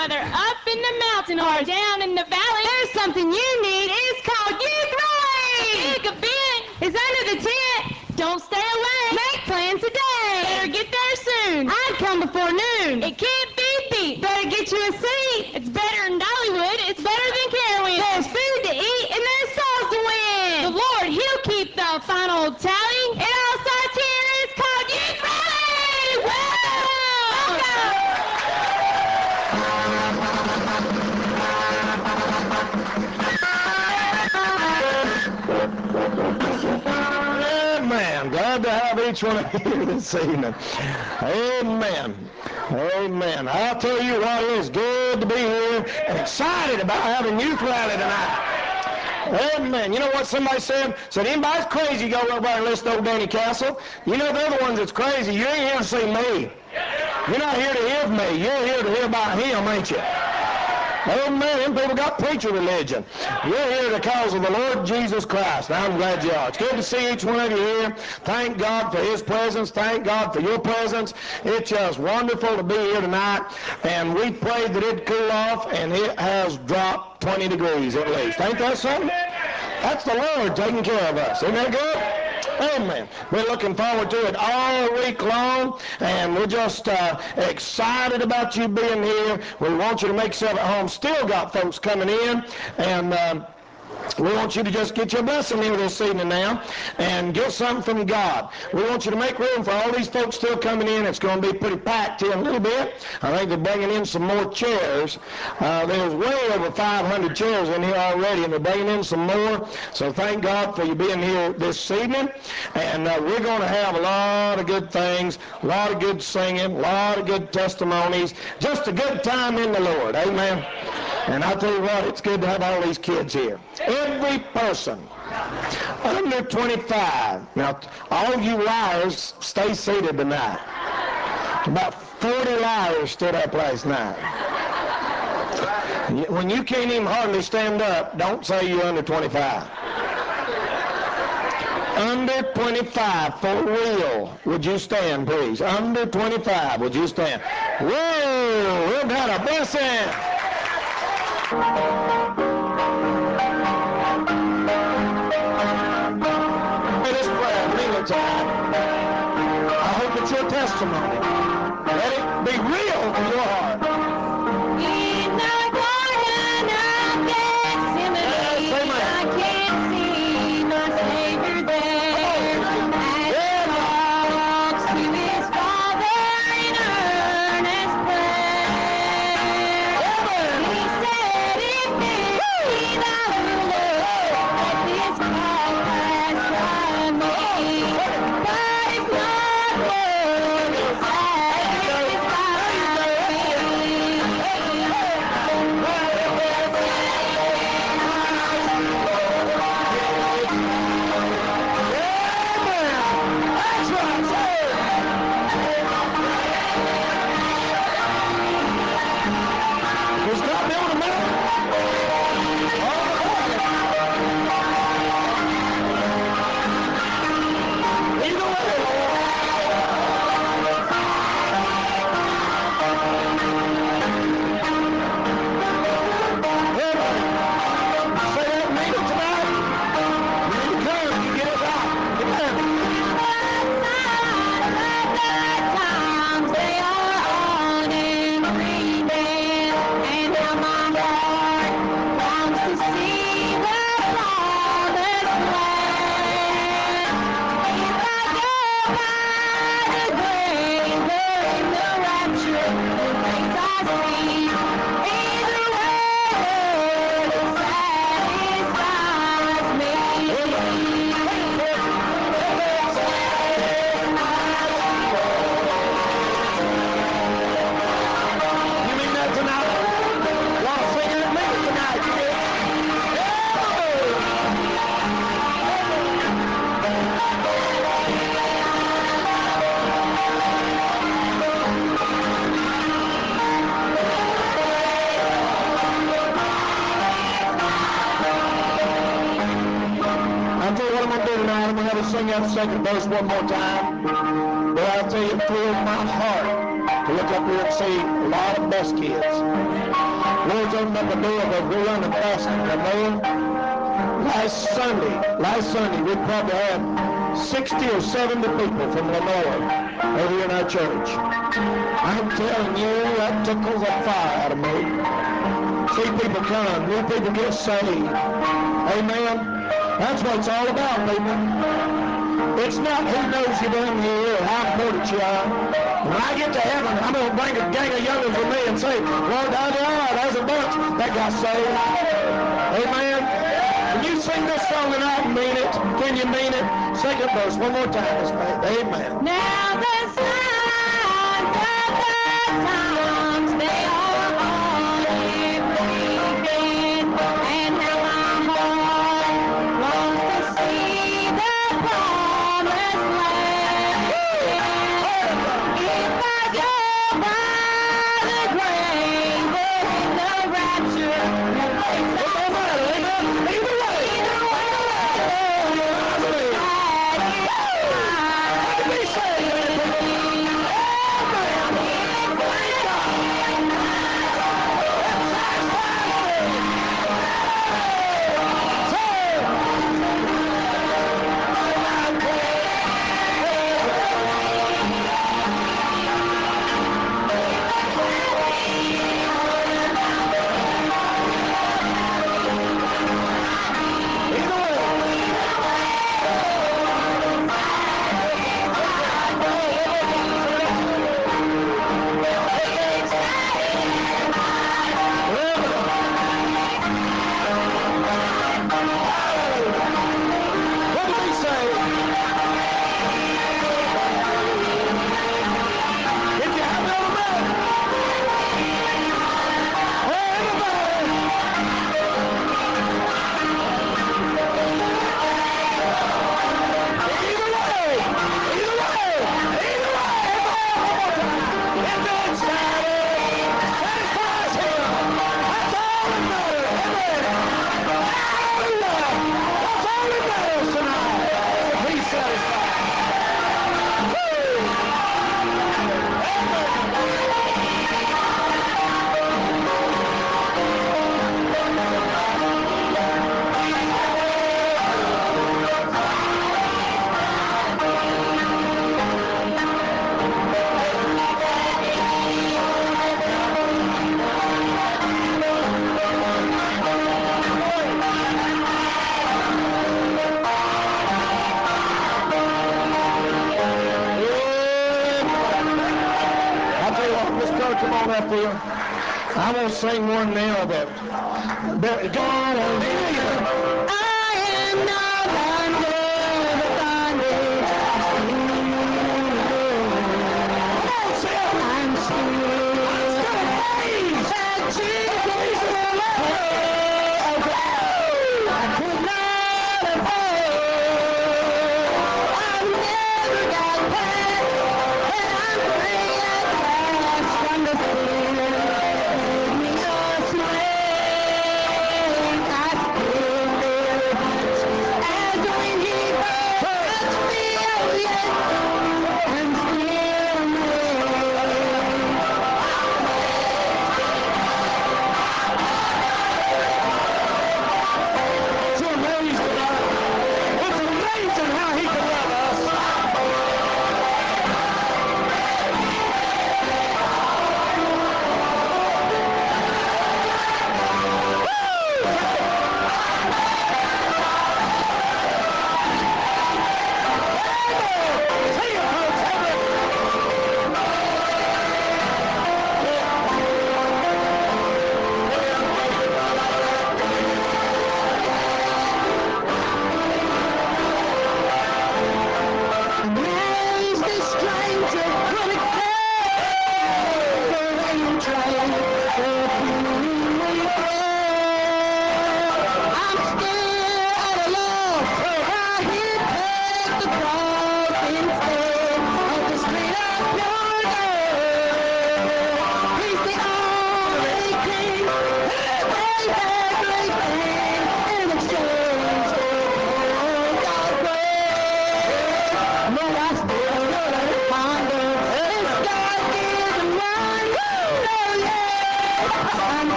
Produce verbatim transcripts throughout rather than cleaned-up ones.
whether up in the mountain or down in the valley, there's something you need. It's called Youth Rally. Big event is under the tent. Don't stay away. Make plans today. Better get there soon. I'd come before noon. It can't be beat. Better get you a seat. It's better than Dollywood. It's better than Carowinds. There's food to eat and there's souls to win. The Lord, He'll keep the final tally. It all starts here. It's called Youth Rally. Woo! Amen. Glad to have each one of you this evening. Amen. Amen. I'll tell you what, it is good to be here and excited about having Youth Rally tonight. Amen. You know what somebody said? Said, anybody's crazy, go over there and listen to old Danny Castle. You know they're the ones that's crazy. You ain't here to see me. You're not here to hear me. You're here to hear about him, ain't you? Oh man, them people got preacher religion. You're here because of the Lord Jesus Christ. I'm glad you are. It's good to see each one of you here. Thank God for His presence. Thank God for your presence. It's just wonderful to be here tonight. And we prayed that it'd cool off, and it has dropped twenty degrees at least. Ain't that something? That's the Lord taking care of us. Isn't that good? Amen. We're looking forward to it all week long, and we're just uh, excited about you being here. We want you to make yourself at home. Still got folks coming in, and um, we want you to just get your blessing here this evening now and get something from God. We want you to make room for all these folks still coming in. It's going to be pretty packed here in a little bit. I think they're bringing in some more chairs. Uh, there's way over five hundred chairs in here already, and they're bringing in some more. So thank God for you being here this evening. And uh, we're going to have a lot of good things, a lot of good singing, a lot of good testimonies, just a good time in the Lord. Amen. And I tell you what, it's good to have all these kids here. Every person under twenty-five. Now, all you liars, stay seated tonight. About forty liars stood up last night. When you can't even hardly stand up, don't say you're under twenty-five. Under twenty-five, for real, would you stand, please? Under twenty-five, would you stand? Whoa, we've got a blessing. This prayer, mean it tonight. I hope it's your testimony. Let it be real in your heart. In the garden of Gethsemane, Yes, amen. I can't see my Savior there. As he talks to his Father in earnest prayer. He said, if me thou wilt, let this cup pass from me. But if not, Lord, satisfy Does God build a man? Either way, say that mean it tonight. You come, you get it out. Amen. times they are on every bed, and how my heart longs to see the Father's land. If I go by the grave or in the rapture, the things I see, either way, Lord, it satisfies me. You mean that tonight? Y'all singing at me tonight. You did. I'll tell you what I'm going to do tonight. I'm going to have to sing that second verse one more time. But I'll tell you, it filled my heart to look up here and see a lot of bus kids. Lord's opened up a door because we're running fast. Amen. Last Sunday, last Sunday, we probably had sixty or seventy people from Lenore over here in our church. I'm telling you, that tickles a fire out of me. See people come, new people get saved. Amen. That's what it's all about, people. It's not who knows you down here or how important you are. When I get to heaven, I'm going to bring a gang of young'uns with me and say, Lord, there they are. There's a bunch that got saved. Amen. Can you sing this song tonight and mean it? Can you mean it? Second verse, one more time. Let's play it. Amen. Now the signs of the times, they are all here bleeding, and now my heart longs to see the promised land. If I go by the grave or in the rapture, it don't matter, amen. Either way, either way, Let me say it. Come on up here. I'm going to sing one now that, that God has I am not under the bondage of sin. I'm still that Jesus will love. I could not afford. I've never got past, but I'm free at last from the fear of me or slave. I still live.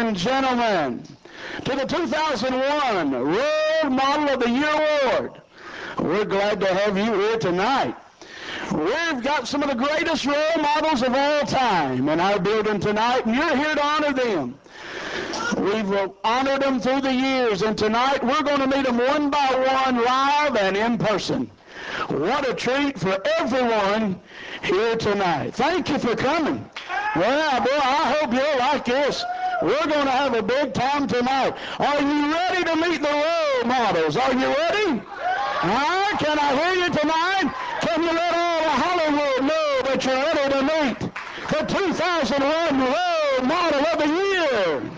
and gentlemen, to the two thousand one Role Model of the Year Award. We're glad to have you here tonight. We've got some of the greatest role models of all time in our building tonight, and you're here to honor them. We've honored them through the years, and tonight we're going to meet them one by one, live and in person. What a treat for everyone here tonight. Thank you for coming. Well, boy, I hope you'll like this. We're going to have a big time tonight. Are you ready to meet the role models? Are you ready? Huh? Can I hear you tonight? Can you let all of Hollywood know that you're ready to meet the two thousand one Role Model of the Year?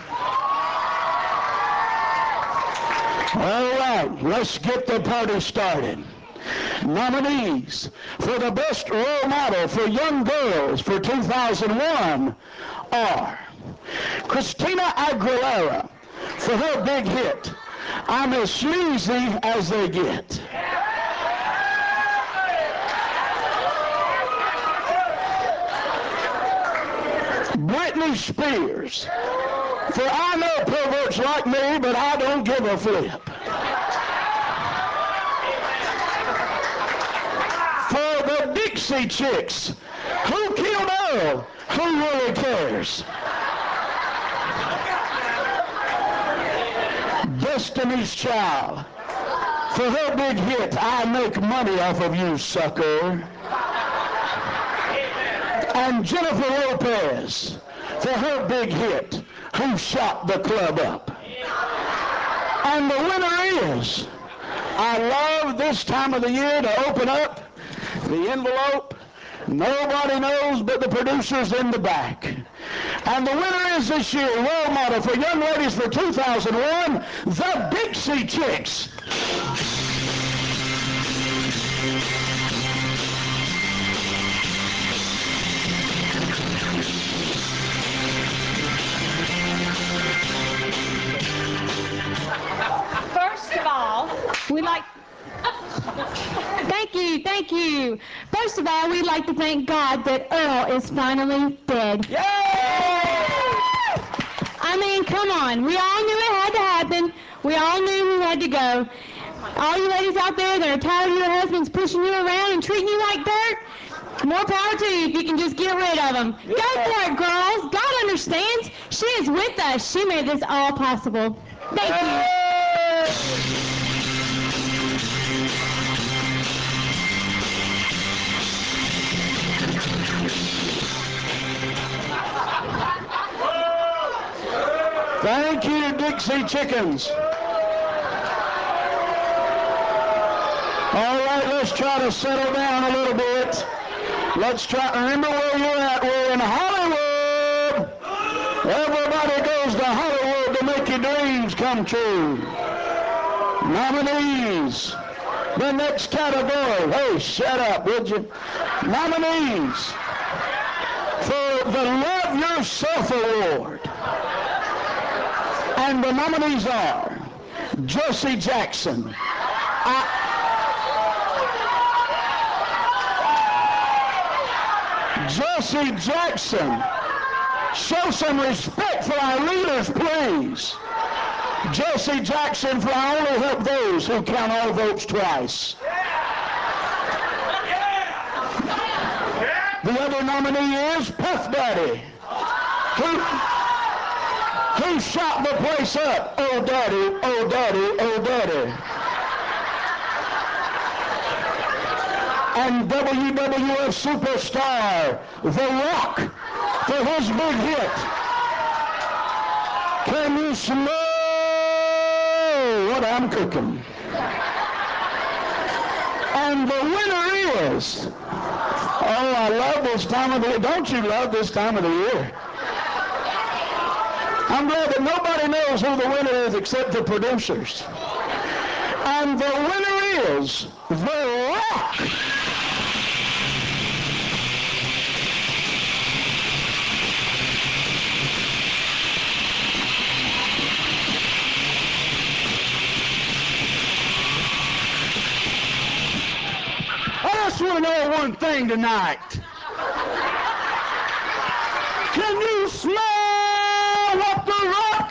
All right, let's get the party started. Nominees for the best role model for young girls for two thousand one are Christina Aguilera for her big hit, I'm as sleazy as they get. Britney Spears for I know perverts like me, but I don't give a flip. For the Dixie Chicks, who killed Earl? Who really cares? Destiny's Child for her big hit, I make money off of you, sucker. And Jennifer Lopez for her big hit, Who Shot the Club Up? And the winner is, I love this time of the year to open up the envelope. Nobody knows but the producers in the back. And the winner is this year, role model for young ladies for two thousand one, the Dixie Chicks. First of all, we like... Thank you, thank you. First of all, we'd like to thank God that Earl is finally dead. Yay! I mean, come on. We all knew it had to happen. We all knew he had to go. All you ladies out there that are tired of your husbands pushing you around and treating you like dirt, more power to you if you can just get rid of them. Yeah. Go for it, girls. God understands. She is with us. She made this all possible. Thank you. Thank you, Dixie Chickens. All right, let's try to settle down a little bit. Let's try, remember where you're at. We're in Hollywood. Everybody goes to Hollywood to make your dreams come true. Nominees. The next category. Hey, shut up, would you? Nominees for the Love Yourself Award. And the nominees are Josie Jackson. I, Josie Jackson, show some respect for our leaders, please. Josie Jackson, for I only help those who count all votes twice. The other nominee is Puff Daddy, who, who shot the place up. Oh, Daddy, oh, Daddy, oh, Daddy. And W W F superstar, The Rock, for his big hit, Can You Smell What I'm Cooking? And the winner is, oh, I love this time of the year. Don't you love this time of the year? I'm glad that nobody knows who the winner is except the producers. And the winner is The Rock. I just want to know one thing tonight. Can you smell what The Rock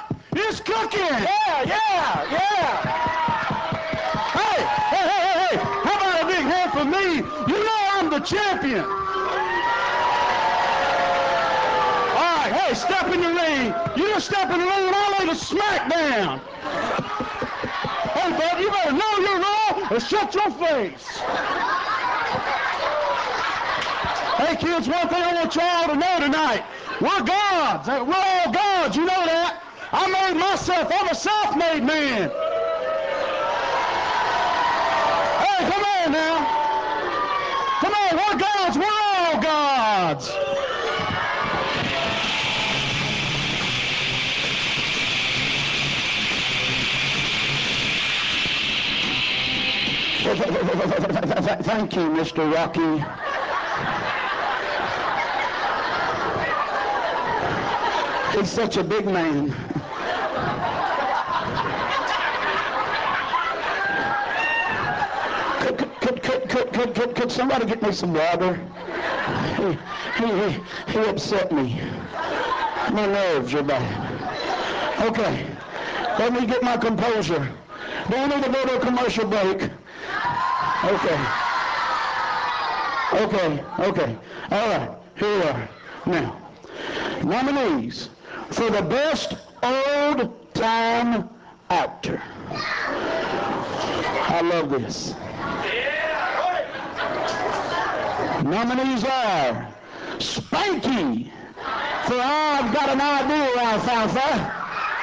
rocking. Yeah, yeah, yeah. Hey, hey, hey, hey, hey. How about a big hand for me? You know I'm the champion. All right, hey, step in the ring. You just step in the ring and I'll lay the smack down. Hey, bud, you better know you're wrong or shut your face. Hey, kids, one thing I want y'all to know tonight. We're gods. We're all gods. You know that. I made myself. I'm a self-made man. Hey, come on now. Come on, we're gods. We're all gods. Thank you, Mister Rocky. He's such a big man. Could, could, could, could, could, could, could somebody get me some water? He, he, he upset me. My nerves are bad. Okay, let me get my composure. Do we need to go to a commercial break? Okay. Okay, okay. All right, here we are. Now, nominees for the best old-time actor. I love this. Nominees are Spanky for I've Got an Idea, Alfalfa.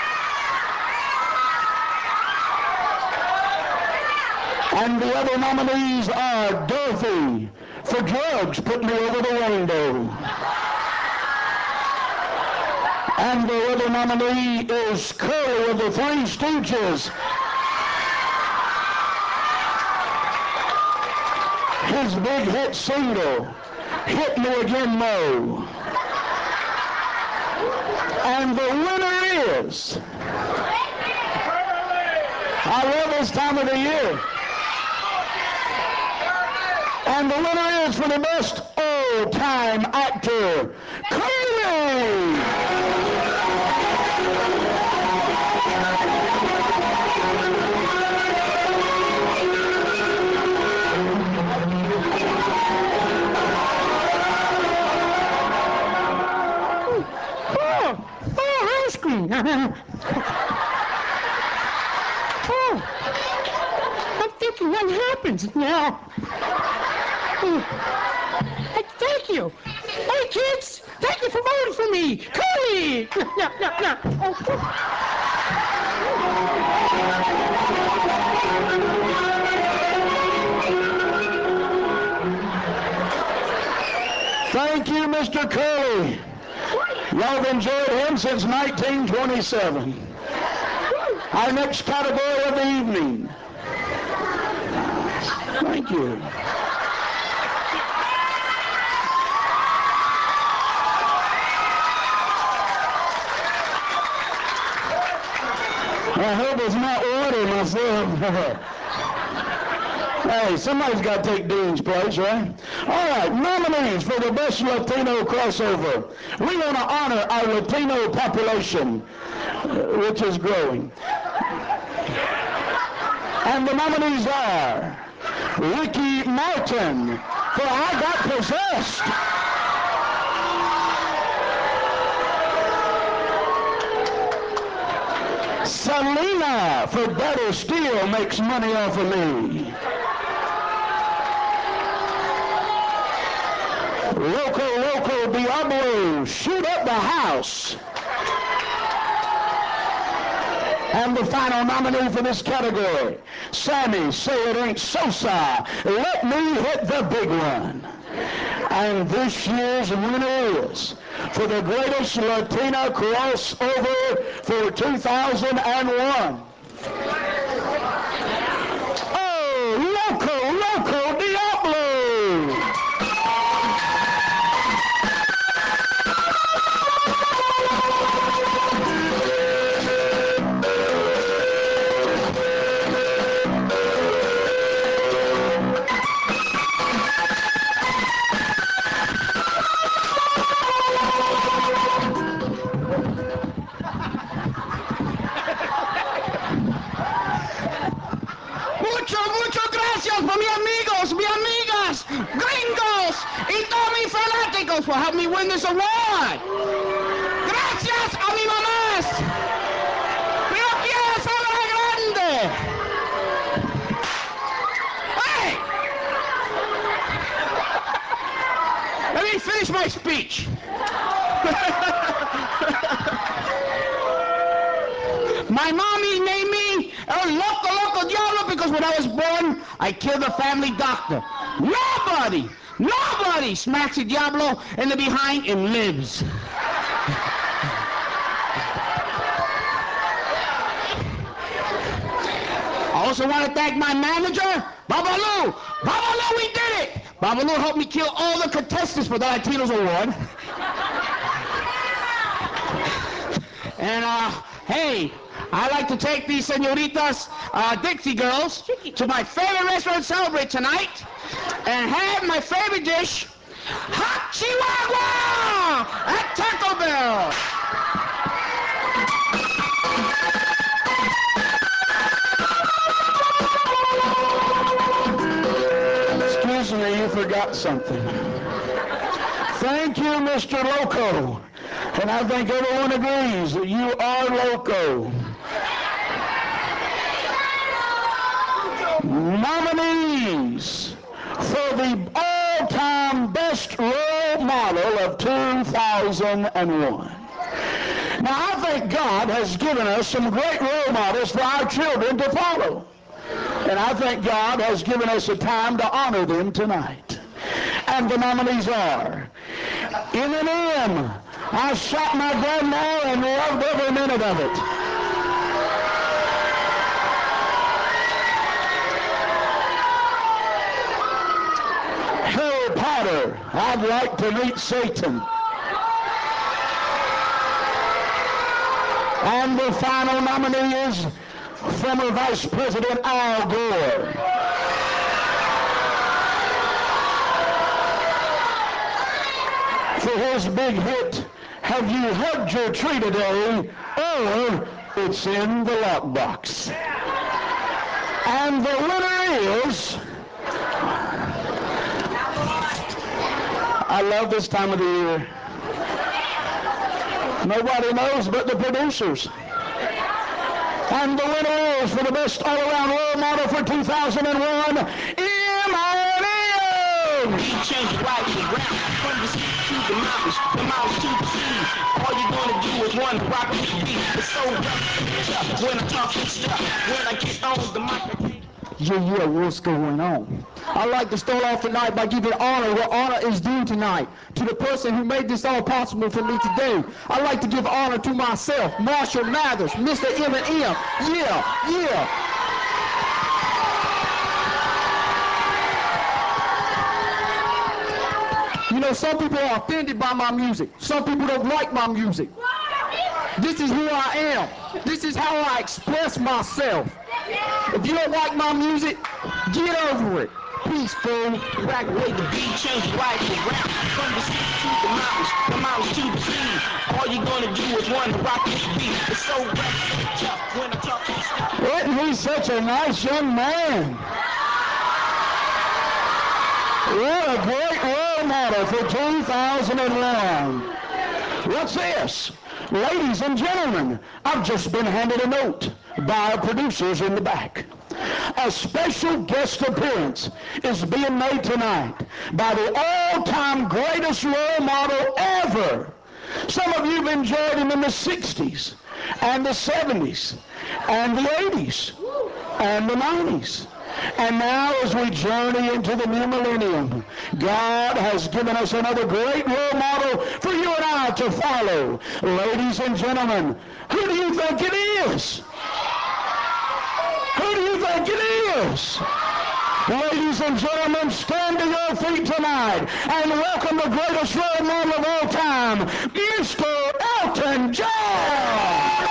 And the other nominees are Dorothy for Drugs Put Me Over the Rainbow. And the other nominee is Curly of the Three Stooges. His big hit single, Hit Me Again, Mo. And the winner is, I love this time of the year. And the winner is for the best old-time actor, Curly! Oh, oh, ice cream. Oh, I'm thinking what happens now. Hey, thank you. Hey, kids, thank you for voting for me. Curly! No, no, no. Oh. Thank you, Mister Curly. Y'all have enjoyed him since nineteen twenty-seven. Our next category of the evening. Thank you. I hope it's not water myself. Hey, somebody's got to take Dean's place, right? All right, nominees for the best Latino crossover. We want to honor our Latino population, which is growing. And the nominees are Ricky Martin for I Got Possessed. Selena for Better Still Makes Money Off of Me. Loco Loco Diablo, Shoot Up the House. And the final nominee for this category, Sammy, Say It Ain't Sosa, Let Me Hit the Big One. And this year's winner is, for the greatest Latina crossover for two thousand one. Oh, Loco Loco Diablo! todos, por mis amigos, mis amigas, gringos y todos mis fanáticos for helping me win this award. Gracias a mi mamás. Pero quiero ser grande. Hey! Let me finish my speech. My mommy named me El Loco Loco Diablo because when I was born, I killed the family doctor. Nobody, nobody smacks a Diablo in the behind and lives. I also want to thank my manager, Babalu. Babalu, we did it. Babalu helped me kill all the contestants for the Latinos Award. And, uh, hey, I like to take these senoritas, uh, Dixie girls, to my favorite restaurant to celebrate tonight and have my favorite dish, Hot Chihuahua at Taco Bell. Excuse me, you forgot something. Thank you, Mister Loco. And I think everyone agrees that you are loco. Nominees for the all-time best role model of two thousand one. Now, I think God has given us some great role models for our children to follow. And I think God has given us a time to honor them tonight. And the nominees are Eminem. I shot my grandma and loved every minute of it. Harry Potter. I'd like to meet Satan. And the final nominee is former Vice President Al Gore. For his big hit, Have You Hugged Your Tree Today? Or It's in the Lockbox. And the winner is... I love this time of the year. Nobody knows but the producers. And the winner is for the best all-around role model for two thousand one, Eminem! He changed life around from the sea to the mountains, the mountains to the seas. All you're gonna do is run the rock with the beat. It's so rough when I talk this stuff. When I get on the mic. Yeah, yeah, what's going on? I'd like to start off tonight by giving honor where honor is due tonight to the person who made this all possible for me today. I'd like to give honor to myself, Marshall Mathers, Mister Eminem. Yeah, yeah. You know, some people are offended by my music. Some people don't like my music. This is who I am. This is how I express myself. If you don't like my music, get over it. Peace, fool. Rack away the beat, change life around. From the sea to the mountains, the mountains to the sea. All you're gonna do is run the rock with the beat. It's so rough when I talk to stuff. Isn't he such a nice young man? What a great role model for two thousand one. What's this? Ladies and gentlemen, I've just been handed a note by our producers in the back. A special guest appearance is being made tonight by the all-time greatest role model ever. Some of you have enjoyed him in the sixties and the seventies and the eighties and the nineties. And now as we journey into the new millennium, God has given us another great role model for you and I to follow. Ladies and gentlemen, who do you think it is? Who do you think it is? Ladies and gentlemen, stand to your feet tonight and welcome the greatest role model of all time, Mister Elton John!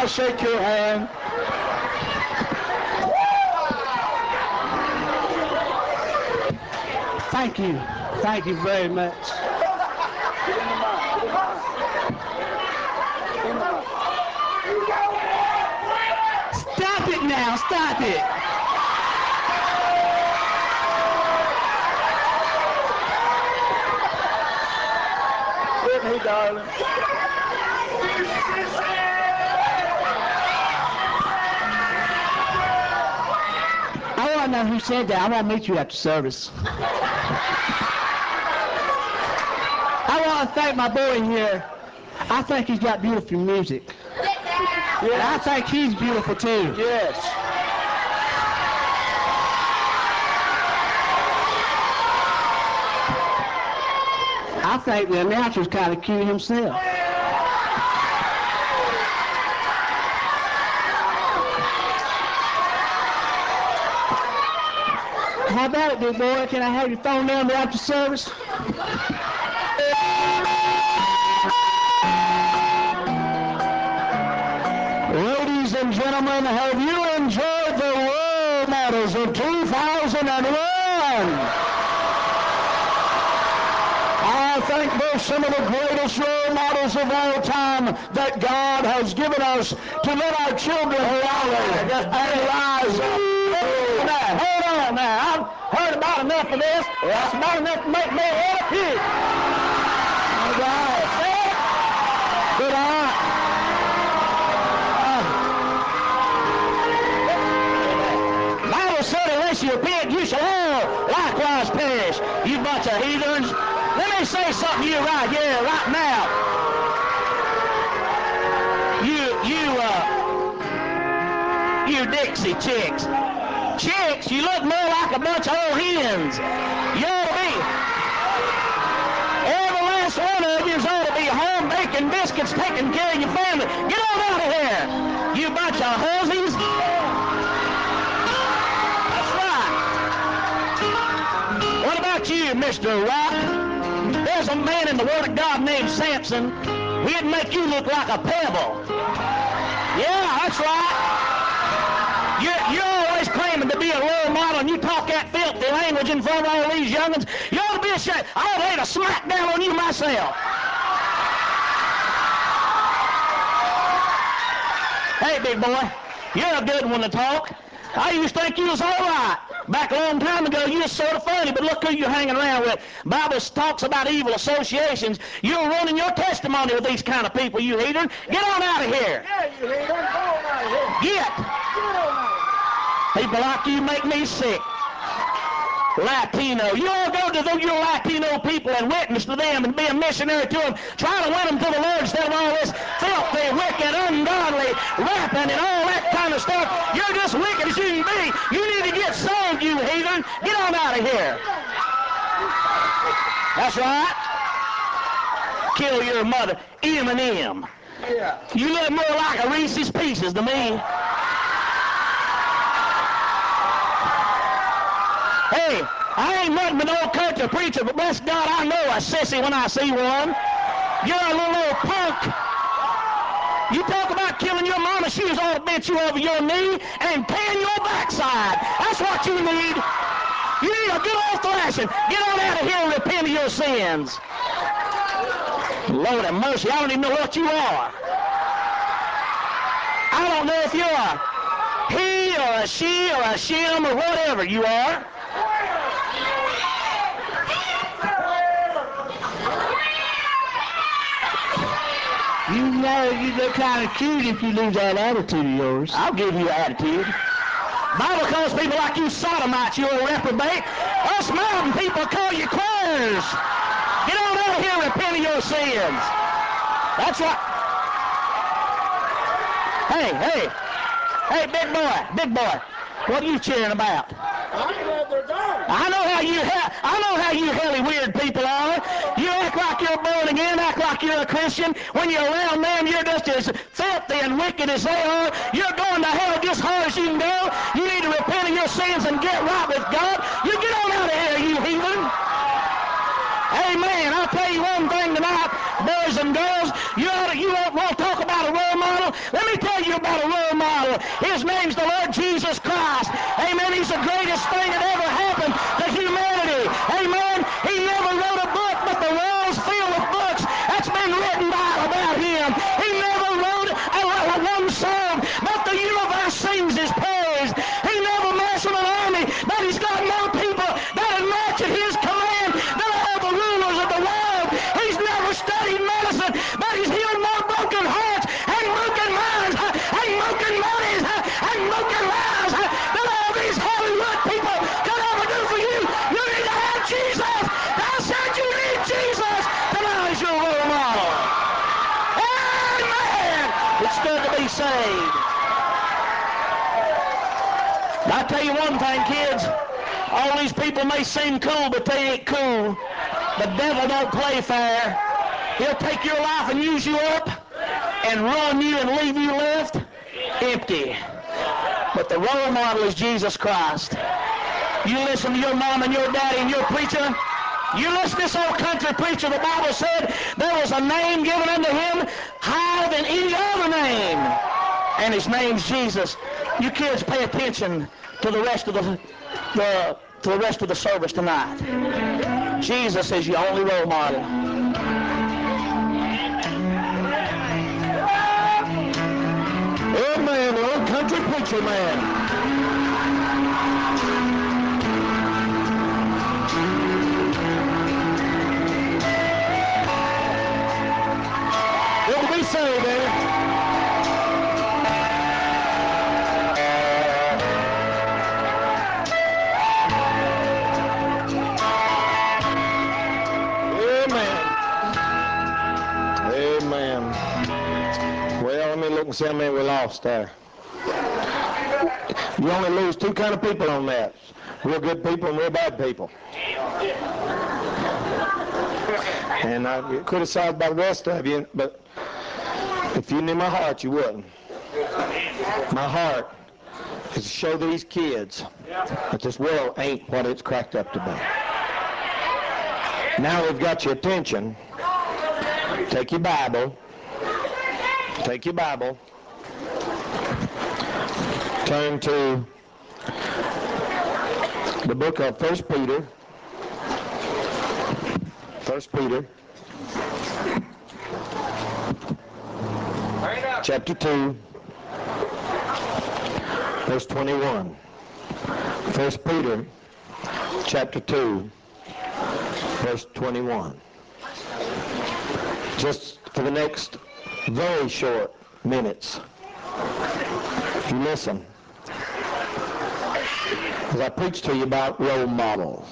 I shake your hand? Thank you. Thank you very much. Stop it now. Stop it. Hey, darling. I want to know who said that. I want to meet you after service. I want to thank my boy here. I think he's got beautiful music. Yeah. And I think he's beautiful too. Yes. I think the announcer's kind of cute himself. How about it, big boy? Can I have your phone number after service? Ladies and gentlemen, have you enjoyed the role models of two thousand one? I think they're some of the greatest role models of all time that God has given us to let our children follow and rise up. Now, hold on now. I've heard about enough of this. That's about enough to make me happy. All right. Good on. Bible said, unless you repent, you shall all likewise perish. You bunch of heathens. Let me say something to you right here, right now. You, you, uh, you Dixie chicks. Chicks, you look more like a bunch of old hens. You ought to be, every last one of you ought to be home baking biscuits, taking care of your family. Get on out of here, you bunch of hussies. That's right. What about you, Mister Rock? There's a man in the Word of God named Samson. He'd make you look like a pebble. Yeah, that's right. You're, you're always claiming to be a role model, and you talk that filthy language in front of all these young'uns. You ought to be ashamed. I ought to lay a smack down on you myself. Hey, big boy, you're a good one to talk. I used to think you was all right. Back a long time ago, you was sort of funny, but look who you're hanging around with. Bible talks about evil associations. You're running your testimony with these kind of people, you heathen. Get on out of here. Yeah, you heathen. Go on out of here. Get. Get on out of here. People like you make me sick. Latino. You all go to the, your Latino people and witness to them and be a missionary to them. Try to win them to the Lord instead of all this filthy, wicked, ungodly rapping and all that kind of stuff. You're just wicked as you can be. You need to get saved, you heathen. Get on out of here. That's right. Kill your mother. Eminem. Yeah. You look more like a Reese's Pieces to me. Hey, I ain't nothing but an old country preacher, but bless God, I know a sissy when I see one. You're a little old punk. You talk about killing your mama, she was ought to bent you over your knee and pan your backside. That's what you need. You need a good old thrashing. Get on out of here and repent of your sins. Lord have mercy, I don't even know what you are. I don't know if you're a he or a she or a shim or whatever you are. You know you look kind of cute if you lose that attitude of yours. I'll give you an attitude. Bible calls people like you sodomites, you old reprobate. Us mountain people call you queers. Get on out of here and repent of your sins. That's right. Hey, hey, hey, big boy, big boy. What are you cheering about? I'm glad they're gone. I know how you he- I know how you helly weird people are. You act like you're born again, act like you're a Christian. When you're around them, you're just as filthy and wicked as they are. You're going to hell just hard as you can go. You need to repent of your sins and get right with God. You get on out of here, you heathen. Amen. I'll tell you one thing tonight, boys and girls. You ought to, you won't want to talk about a role model. Let me tell you about Jesus Christ. Amen. He's the greatest thing that ever happened to humanity. Amen. He never wrote a book, but the world's filled with books that's been written by, about him. He never wrote a, a one song, but the universe sings his praise. He never marshaled an army, but he's got more people that have marched at his command than all the rulers of the world. He's never studied medicine, but he's healed more broken hearts and broken minds and broken bodies and broken lives than all these Hollywood people could ever do for you. You need to have Jesus. I said you need Jesus. Tonight is your role model. Amen. It's good to be saved. I'll tell you one thing, kids. All these people may seem cool, but they ain't cool. The devil don't play fair. He'll take your life and use you up and run you and leave you left empty. But the role model is Jesus Christ. You listen to your mom and your daddy and your preacher. You listen to this old country preacher. The Bible said there was a name given unto him higher than any other name. And his name's Jesus. You kids pay attention to the rest of the, the to the rest of the service tonight. Jesus is your only role model. Amen, the old country preacher man. Good to be saved, baby. Amen. Well, let me look and see how many we lost there. You only lose two kind of people on that. Real good people and real bad people. And I get criticized by the rest of you, but if you knew my heart, you wouldn't. My heart is to show these kids that this world ain't what it's cracked up to be. Now we've got your attention. Take your Bible. Take your Bible. Turn to the book of First Peter. First Peter. Chapter two. Verse twenty-one. First Peter. Chapter two. Verse twenty-one. Just for the next very short minutes, if you listen, as I preach to you about role models.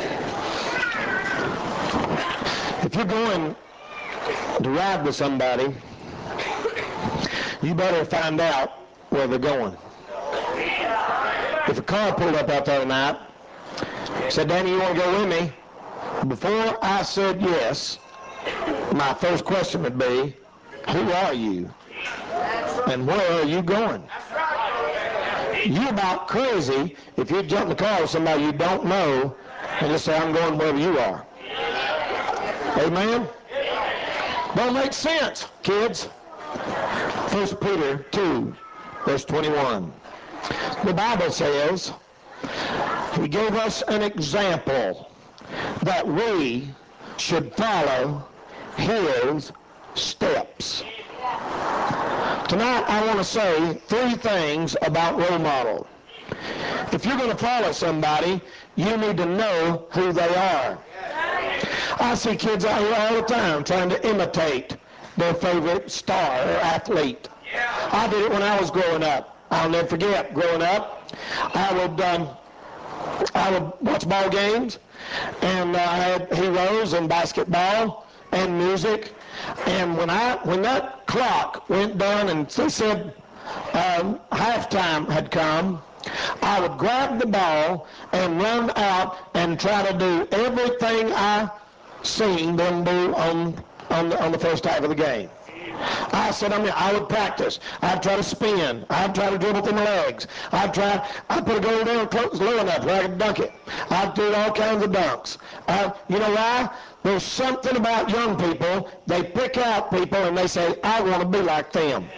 If you're going to ride with somebody, you better find out where they're going. If a car pulled up out there tonight, said, Danny, you want to go with me? Before I said yes, my first question would be, who are you? And where are you going? You're about crazy if you jump in the car with somebody you don't know and just say, I'm going wherever you are. Amen? Don't make sense, kids. First Peter two, verse twenty-one. The Bible says, He gave us an example that we should follow His steps. Tonight I want to say three things about role model. If you're going to follow somebody, you need to know who they are. I see kids out here all the time trying to imitate their favorite star or athlete. I did it when I was growing up. I'll never forget, growing up, I would um, I would watch ball games, and uh, I had heroes in basketball and music. And when I when that clock went down and they said um, halftime had come, I would grab the ball and run out and try to do everything I seen them do on on the, on the first half of the game. I said, I mean, I would practice. I'd try to spin. I'd try to dribble through my legs. I'd try, I'd put a goal down close, low enough where I could dunk it. I'd do all kinds of dunks. Uh, you know why? There's something about young people, they pick out people and they say, I want to be like them.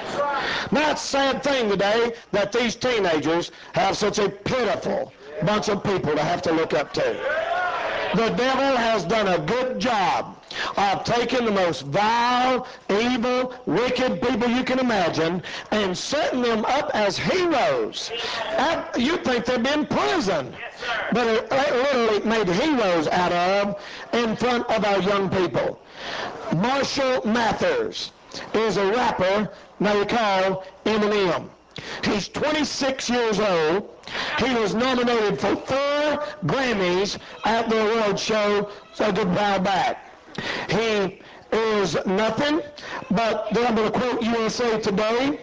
Now, it's a sad thing today that these teenagers have such a pitiful bunch of people to have to look up to. The devil has done a good job of taking the most vile, evil, wicked people you can imagine and setting them up as heroes. You'd think they'd be in prison, but it literally made heroes out of in front of our young people. Marshall Mathers is a rapper now called Eminem. He's twenty-six years old. He was nominated for four Grammys at the award show a good while back. He is nothing but, I'm going to quote U S A Today,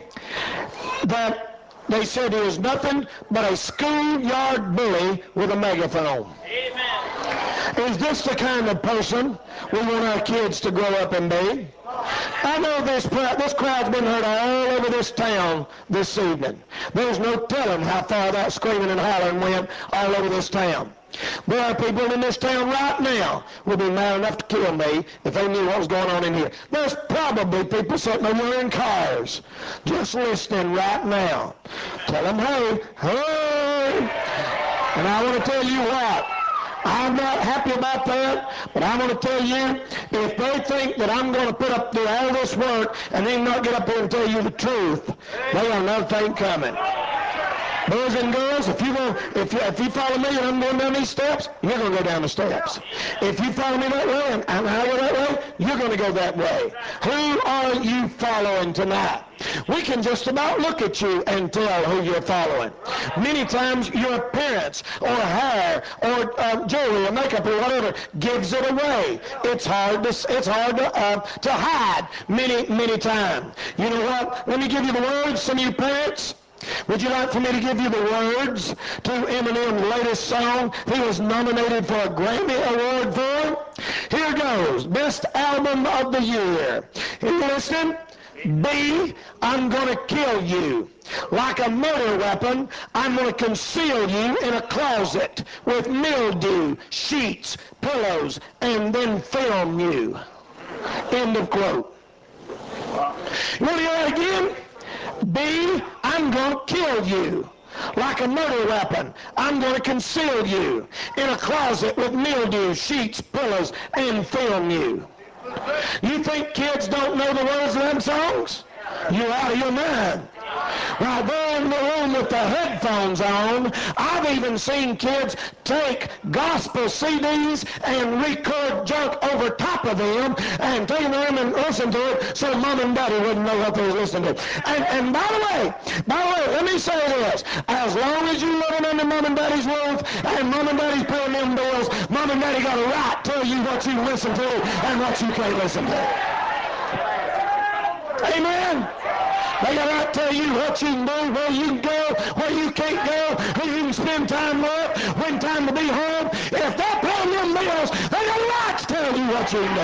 that they said he is nothing but a schoolyard bully with a megaphone. Amen. Is this the kind of person we want our kids to grow up and be? I know this crowd, this crowd's been heard all over this town this evening. There's no telling how far that screaming and hollering went all over this town. There are people in this town right now who would be mad enough to kill me if they knew what was going on in here. There's probably people sitting over there in cars just listening right now. Tell them, hey, hey. And I want to tell you what. I'm not happy about that, but I want to tell you, if they think that I'm going to put up do all this work and then not get up here and tell you the truth, they got another thing coming. Boys and girls, if you, go, if, you, if you follow me and I'm going down these steps, you're going to go down the steps. If you follow me that way and, and I go that way, you're going to go that way. Who are you following tonight? We can just about look at you and tell who you're following. Many times your appearance or hair or uh, jewelry or makeup or whatever gives it away. It's hard to, it's hard to, uh, to hide many, many times. You know what? Let me give you the words, some of you parents. Would you like for me to give you the words to Eminem's latest song he was nominated for a Grammy Award for? Here goes. Best Album of the Year. Are you listening? B, I'm going to kill you. Like a murder weapon, I'm going to conceal you in a closet with mildew, sheets, pillows, and then film you. End of quote. You want to hear that again? B, I'm going to kill you. Like a murder weapon, I'm going to conceal you in a closet with mildew, sheets, pillows, and film you. You think kids don't know the words of them songs? You're out of your mind. While they're in the room with the headphones on, I've even seen kids take gospel C Ds and record junk over top of them and take them and listen to it so mom and daddy wouldn't know what they were listening to. And, and by the way, by the way, let me say this. As long as you're living under mom and daddy's roof and mom and daddy's paying them bills, mom and daddy got a right to tell you what you listen to and what you can't listen to. Amen. They got to tell you what you can do, where you can go, where you can't go, who you can spend time with, when time to be home. If they're paying them bills, they got a right to tell you what you can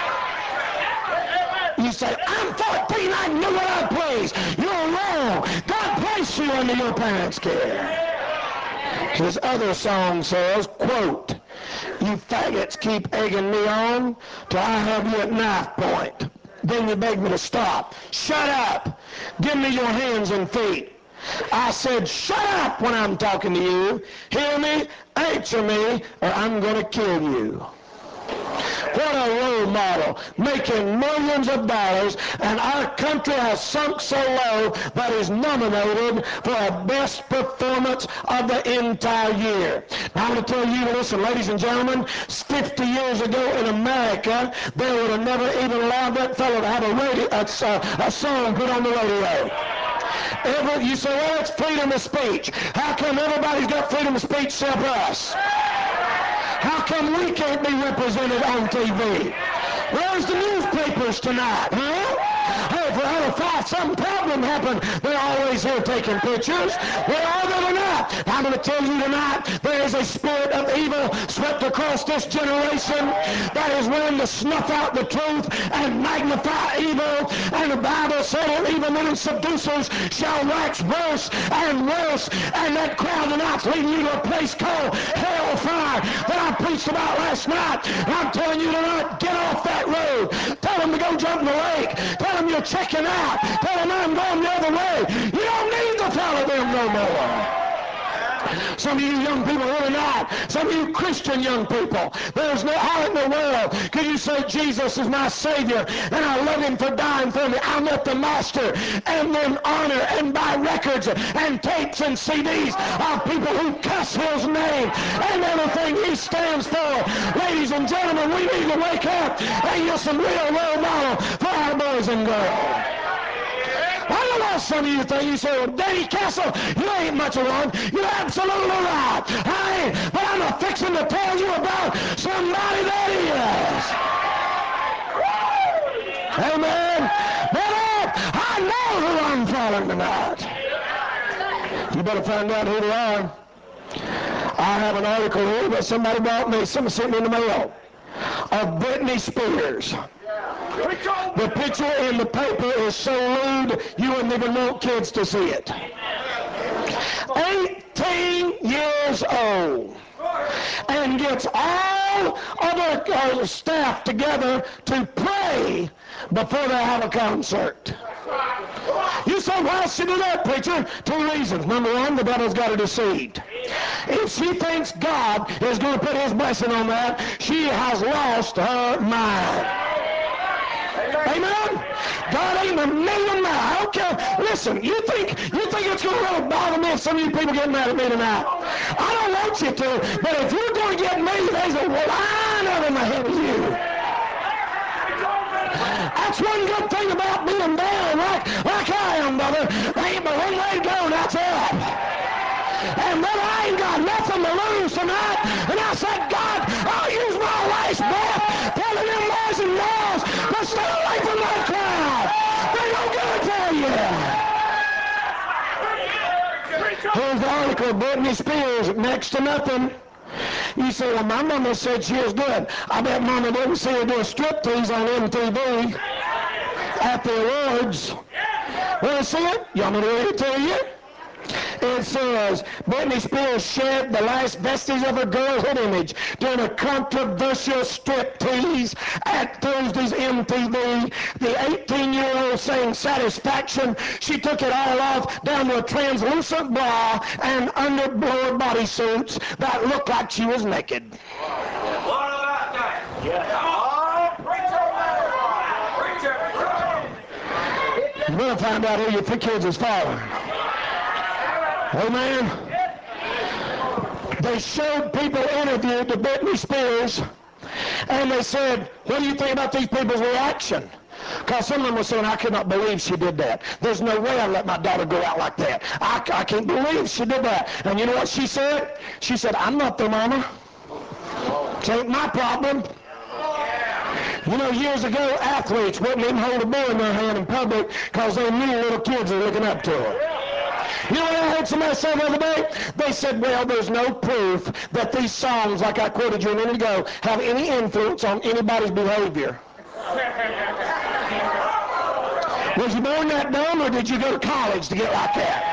do. You say, I'm fourteen, I know what I please. You're wrong. God placed you under your parents' care. His other song says, quote, you faggots keep egging me on till I have you at knife point. Then you beg me to stop. Shut up. Give me your hands and feet. I said, shut up when I'm talking to you. Hear me, answer me, or I'm going to kill you. What a role model, making millions of dollars, and our country has sunk so low that he's nominated for a best performance of the entire year. Now, I'm going to tell you, listen, ladies and gentlemen, fifty years ago in America, they would have never even allowed that fellow to have a, radio, a, a song put on the radio. Every, you say, well, it's freedom of speech. How come everybody's got freedom of speech except us? How come we can't be represented on T V? Where's the newspapers tonight, huh? Hey, if if some problem happened, they're always here taking pictures. Where are they tonight? I'm going to tell you tonight, there is a spirit of evil swept across this generation that is willing to snuff out the truth and magnify evil. And the Bible said, even when seducers shall wax worse and worse. And that crowd tonight's leading you to a place called hellfire that I preached about last night. And I'm telling you tonight, get off that road. Tell them to go jump in the lake. Tell them you're checking out. Tell them I'm going the other way. You don't need to follow them no more. Some of you young people here tonight, some of you Christian young people, there's no, how in the world can you say Jesus is my Savior and I love him for dying for me? I'm at the Master and then honor and buy records and tapes and C Ds of people who cuss his name and everything he stands for. Ladies and gentlemen, we need to wake up and get some real role model for our boys and girls. I don't know what some of you think. You say, well, Danny Castle, you ain't much of one. You're absolutely right. I ain't. But I'm a fixing to tell you about somebody that is. Amen. But uh, I know who I'm following tonight. You better find out who they are. I have an article here that somebody brought me, somebody sent me in the mail, of Britney Spears. The picture in the paper is so lewd, you wouldn't even want kids to see it. eighteen years old. And gets all of the uh, staff together to pray before they have a concert. You say, why should do that, preacher? Two reasons. Number one, the devil's got her deceived. If she thinks God is going to put his blessing on that, she has lost her mind. Amen? God ain't a million miles. I don't care. Listen, you think you think it's going to really bother me if some of you people get mad at me tonight? I don't want you to, but if you're going to get me, there's a line of them ahead of you. That's one good thing about being down like, like I am, brother. There ain't but one way to go, and that's up. And brother, I ain't got nothing to lose tonight. And I said, God, I'll use my last breath telling them boys and girls to stay away from that crowd. They don't good for you. Here's the article of Britney Spears, next to nothing. You say, well, my mama said she was good. I bet mama didn't see her do a striptease on M T V at the awards. Want to see it? You want me to read it to you? It says, Britney Spears shared the last vestige of her girlhood image during a controversial striptease at Thursday's M T V. The eighteen-year-old saying Satisfaction. She took it all off down to a translucent bra and underblower bodysuits that looked like she was naked. What about that? Yeah. Oh, preacher! Preacher! You better find out who your three kids is following. Amen. They showed people interviewed to Britney Spears, and they said, what do you think about these people's reaction? Because some of them were saying, I could not believe she did that. There's no way I'd let my daughter go out like that. I, I can't believe she did that. And you know what she said? She said, I'm not their mama. It ain't my problem. You know, years ago, athletes wouldn't even hold a ball in their hand in public because they knew little kids were looking up to them. You know what I heard somebody say the other day? They said, well, there's no proof that these songs, like I quoted you a minute ago, have any influence on anybody's behavior. Was you born that dumb, or did you go to college to get like that?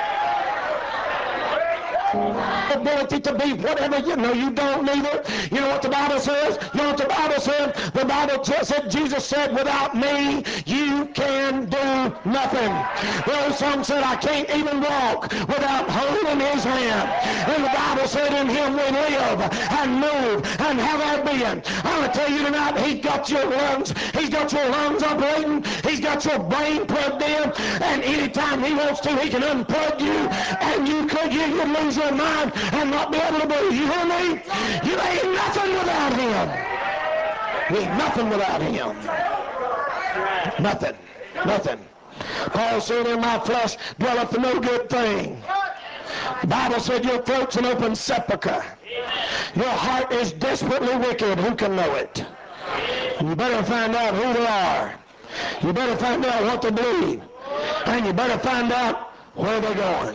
Ability to be whatever you know, you don't need it. You know what the Bible says? You know what the Bible said? The Bible said, Jesus said, without me, you can do nothing. The old song said, I can't even walk without holding his hand. And the Bible said, in him we live and move and have our being. I'm going to tell you tonight, he's got your lungs. He's got your lungs operating. He's got your brain plugged in. And anytime he wants to, he can unplug you. And you could, you could lose your mind and not be able to breathe. You hear me? You ain't nothing without him. You ain't nothing without him. Nothing. Nothing. Paul said, in my flesh dwelleth no good thing. The Bible said your throat's an open sepulcher. Your heart is desperately wicked. Who can know it? You better find out who they are. You better find out what they believe. And you better find out where they're going.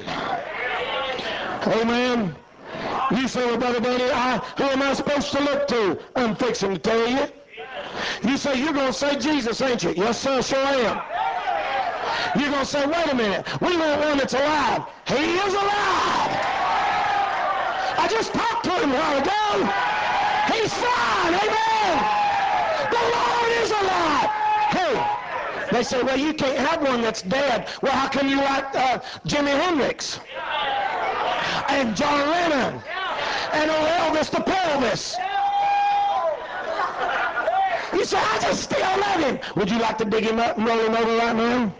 Amen. You say, well, Brother Danny, I, who am I supposed to look to? I'm fixing to tell you. You say, you're going to say Jesus, ain't you? Yes, sir, sure am. You're going to say, wait a minute, we want one that's alive. He is alive. I just talked to him a while ago. He's fine, amen. The Lord is alive. Hey, They say, well, you can't have one that's dead. Well, how come you like uh, Jimi Hendrix and John Lennon and old Elvis the pelvis? You say, I just still love him. Would you like to dig him up and roll him over right now?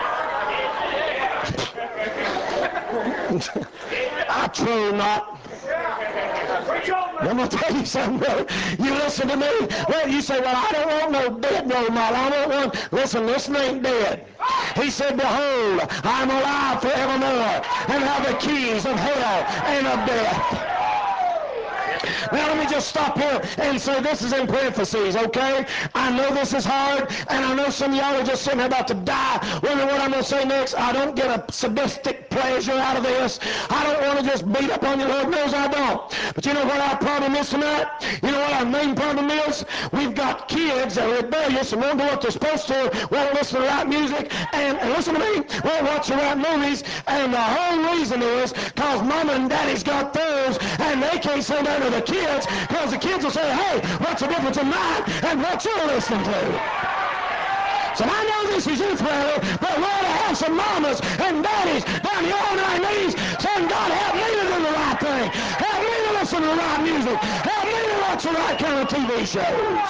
I troll not. I'm going to tell you something, brother. You listen to me. Well, you say, well, I don't want no dead role model. I want one. Listen, this ain't dead. He said, behold, I'm alive forevermore and have the keys of hell and of death. Now let me just stop here and say this is in parentheses, okay? I know this is hard, and I know some of y'all are just sitting there about to die wondering what I'm going to say next. I don't get a sadistic pleasure out of this. I don't want to just beat up on you. Lord knows I don't. But you know what our problem is tonight? You know what our main problem is? We've got kids that are rebellious and won't do what they're supposed to, won't listen to the right music, and, and listen to me, won't watch the right movies, and the whole reason is because mama and daddy's got theirs, and they can't say that to the kids, because the kids will say, hey, what's the difference in mine and what you're listening to? So I know this is youth rally, but we ought to have some mamas and daddies down here on our knees saying, God, help me to do the right thing. Help me to listen to the right music. Help me to watch the right kind of T V shows.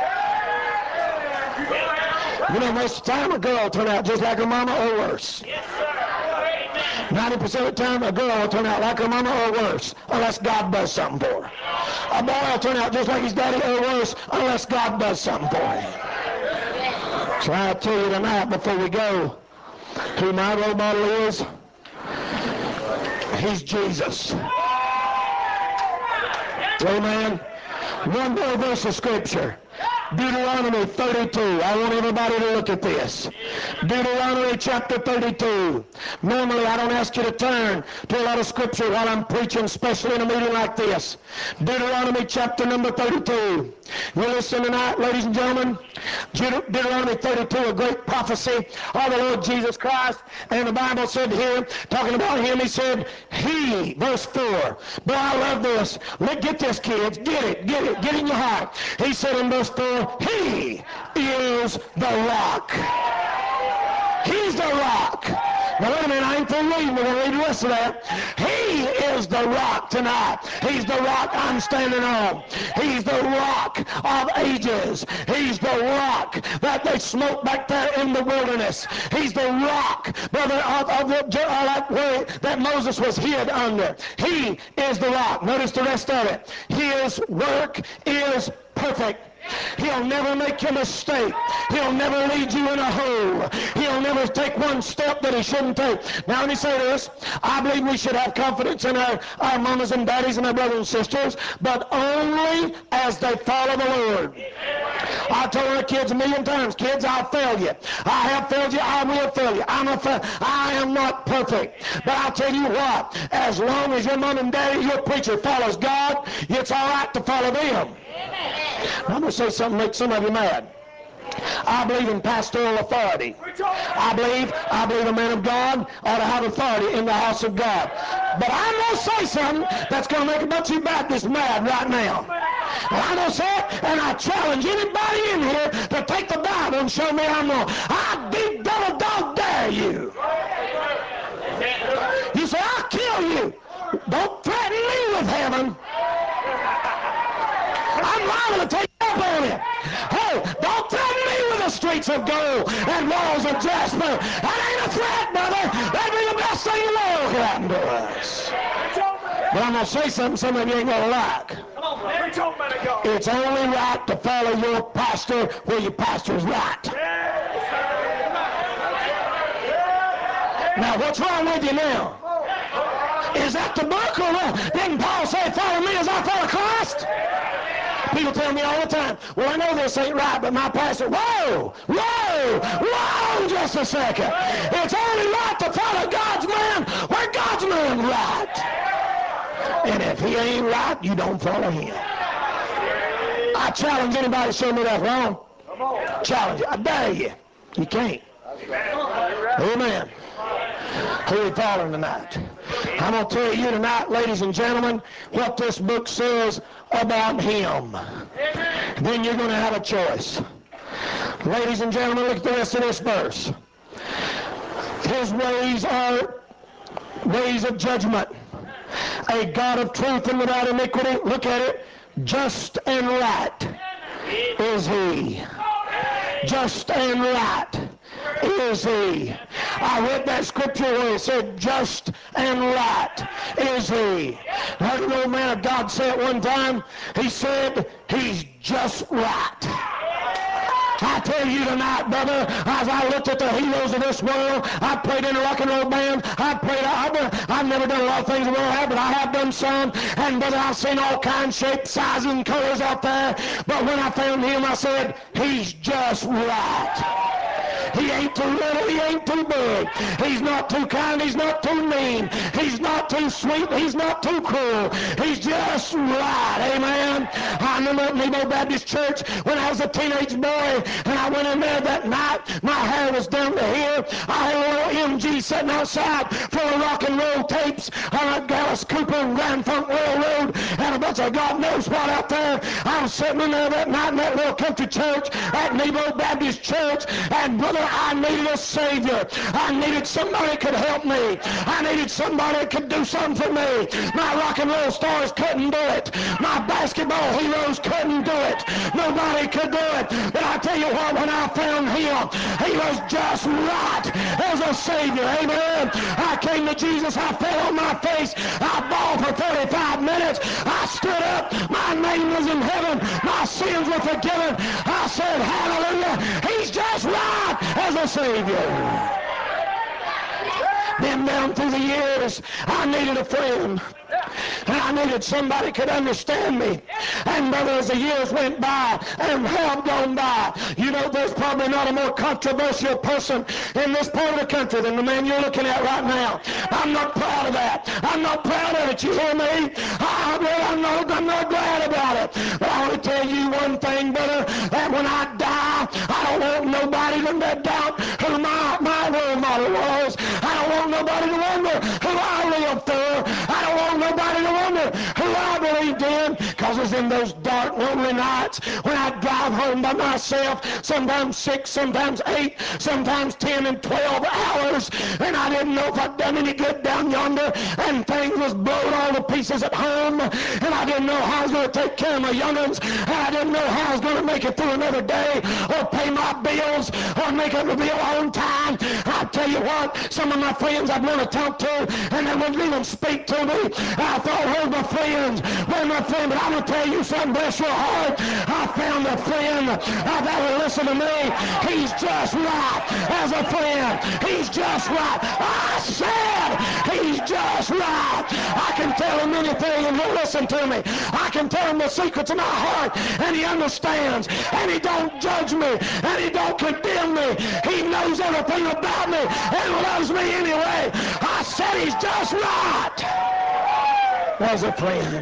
You know, most of the time a girl will turn out just like her mama or worse. ninety percent of the time, a girl will turn out like her mama or worse, unless God does something for her. A boy will turn out just like his daddy or worse, unless God does something for him. So I'll tell you tonight, before we go, who my role model is. He's Jesus. Amen. One more verse of Scripture. Deuteronomy thirty-two. I want everybody to look at this. Deuteronomy chapter thirty-two. Normally I don't ask you to turn to a lot of Scripture while I'm preaching, especially in a meeting like this. Deuteronomy chapter number thirty-two. You listen tonight, ladies and gentlemen. Deuteronomy thirty-two, a great prophecy of the Lord Jesus Christ. And the Bible said here, talking about him, he said, he, verse four. But I love this. Let Get this, kids. Get it. Get it. Get it in your heart. He said in verse four, he is the rock. He's the rock. Now wait a minute, I ain't through reading. We're going to read the rest of that. He is the rock tonight. He's the rock I'm standing on. He's the rock of ages. He's the rock that they smoked back there in the wilderness. He's the rock, brother, of, of the, uh, like where that Moses was hid under. He is the rock. Notice the rest of it. His work is perfect. He'll never make a mistake. He'll never lead you in a hole. He'll never take one step that he shouldn't take. Now let me say this. I believe we should have confidence in our, our mamas and daddies and our brothers and sisters, but only as they follow the Lord. I told our kids a million times, kids, I'll fail you. I have failed you. I will fail you. I'm a fa- I am not perfect. But I'll tell you what, as long as your mom and daddy, your preacher follows God, it's all right to follow them. I'm going to say something to make some of you mad. I believe in pastoral authority. I believe, I believe a man of God ought to have authority in the house of God. But I'm going to say something that's going to make a bunch of you Baptists mad right now. And I'm going to say it, and I challenge anybody in here to take the Bible and show me I'm wrong. I big devil dog dare you. You say, I'll kill you. Don't threaten me with heaven. I'm liable to take up on it. Hey, don't threaten me with the streets of gold and walls of jasper. That ain't a threat, brother. That'd be the best thing in the world could happen to us. But I'm going to say something some of you ain't going to like. It's only right to follow your pastor where your pastor's right. Now, what's wrong with you now? Is that the book or what? Didn't Paul say, follow me as I follow Christ? People tell me all the time, well, I know this ain't right, but my pastor, whoa, whoa, whoa, just a second. It's only right to follow God's man where God's man's right. And if he ain't right, you don't follow him. I challenge anybody to show me that's wrong. Challenge you. I dare you. You can't. Amen. Who are we following tonight? I'm going to tell you tonight, ladies and gentlemen, what this book says about him. Then you're going to have a choice. Ladies and gentlemen, look at the rest of this verse. His ways are ways of judgment. A God of truth and without iniquity. Look at it. Just and right is he. Just and right is he. I read that scripture where it said, just and right is he. I heard an old man of God say it one time. He said, he's just right. I tell you tonight, brother, as I looked at the heroes of this world, I played in a rock and roll band. I played, I've, I've never done a lot of things the world have, but I have done some. And brother, I've seen all kinds, shapes, sizes, and colors out there. But when I found him, I said, he's just right. He ain't too little, he ain't too big. He's not too kind, he's not too mean. He's not too sweet, he's not too cruel. He's just right, amen. I remember at Nebo Baptist Church when I was a teenage boy, and I went in there that night. My hair was down to here. I had a little M G sitting outside full of rock and roll tapes on a Dallas Cooper and Grand Funk Railroad, and a bunch of God knows what out there. I was sitting in there that night in that little country church at Nebo Baptist Church, and brother, I needed a Savior. I needed somebody that could help me. I needed somebody that could do something for me. My rock and roll stars couldn't do it. My basketball heroes couldn't do it. Nobody could do it. But I tell you what, when I found him, he was just right as a Savior. Amen. I came to Jesus. I fell on my face. I bawled for thirty-five minutes. I stood up. My name was in heaven. My sins were forgiven. I said, hallelujah. He's just right as a Savior. Then down through the years, I needed a friend. And I needed somebody could understand me. And brother, as the years went by and have gone by, you know, there's probably not a more controversial person in this part of the country than the man you're looking at right now. I'm not proud of that. I'm not proud of it. You hear me? I, I'm, not, I'm not glad about it. But I want to tell you one thing, brother, that when I die, I don't want nobody to doubt who my, my role model was. I don't want nobody to wonder who I lived through. I don't want nobody to wonder who I believed in, because it's in those dark, lonely nights when I drive home by myself, sometimes six, sometimes eight, sometimes ten and twelve hours, and I didn't know if I'd done any good down yonder, and things was blown all to pieces at home, and I didn't know how I was going to take care of my young'uns, and I didn't know how I was going to make it through another day, or pay my bills, or make up the bill on time. I tell you what, some of my friends I'd want to talk to, and they wouldn't even speak to me. I thought, where's my friends? Where's my friend? But I'm going to tell you something, bless your heart. I found a friend uh, that will listen to me. He's just right as a friend. He's just right. I said he's just right. I can tell him anything and he'll listen to me. I can tell him the secrets of my heart and he understands. And he don't judge me and he don't condemn me. He knows everything about me and loves me anyway. I said he's just right as a friend.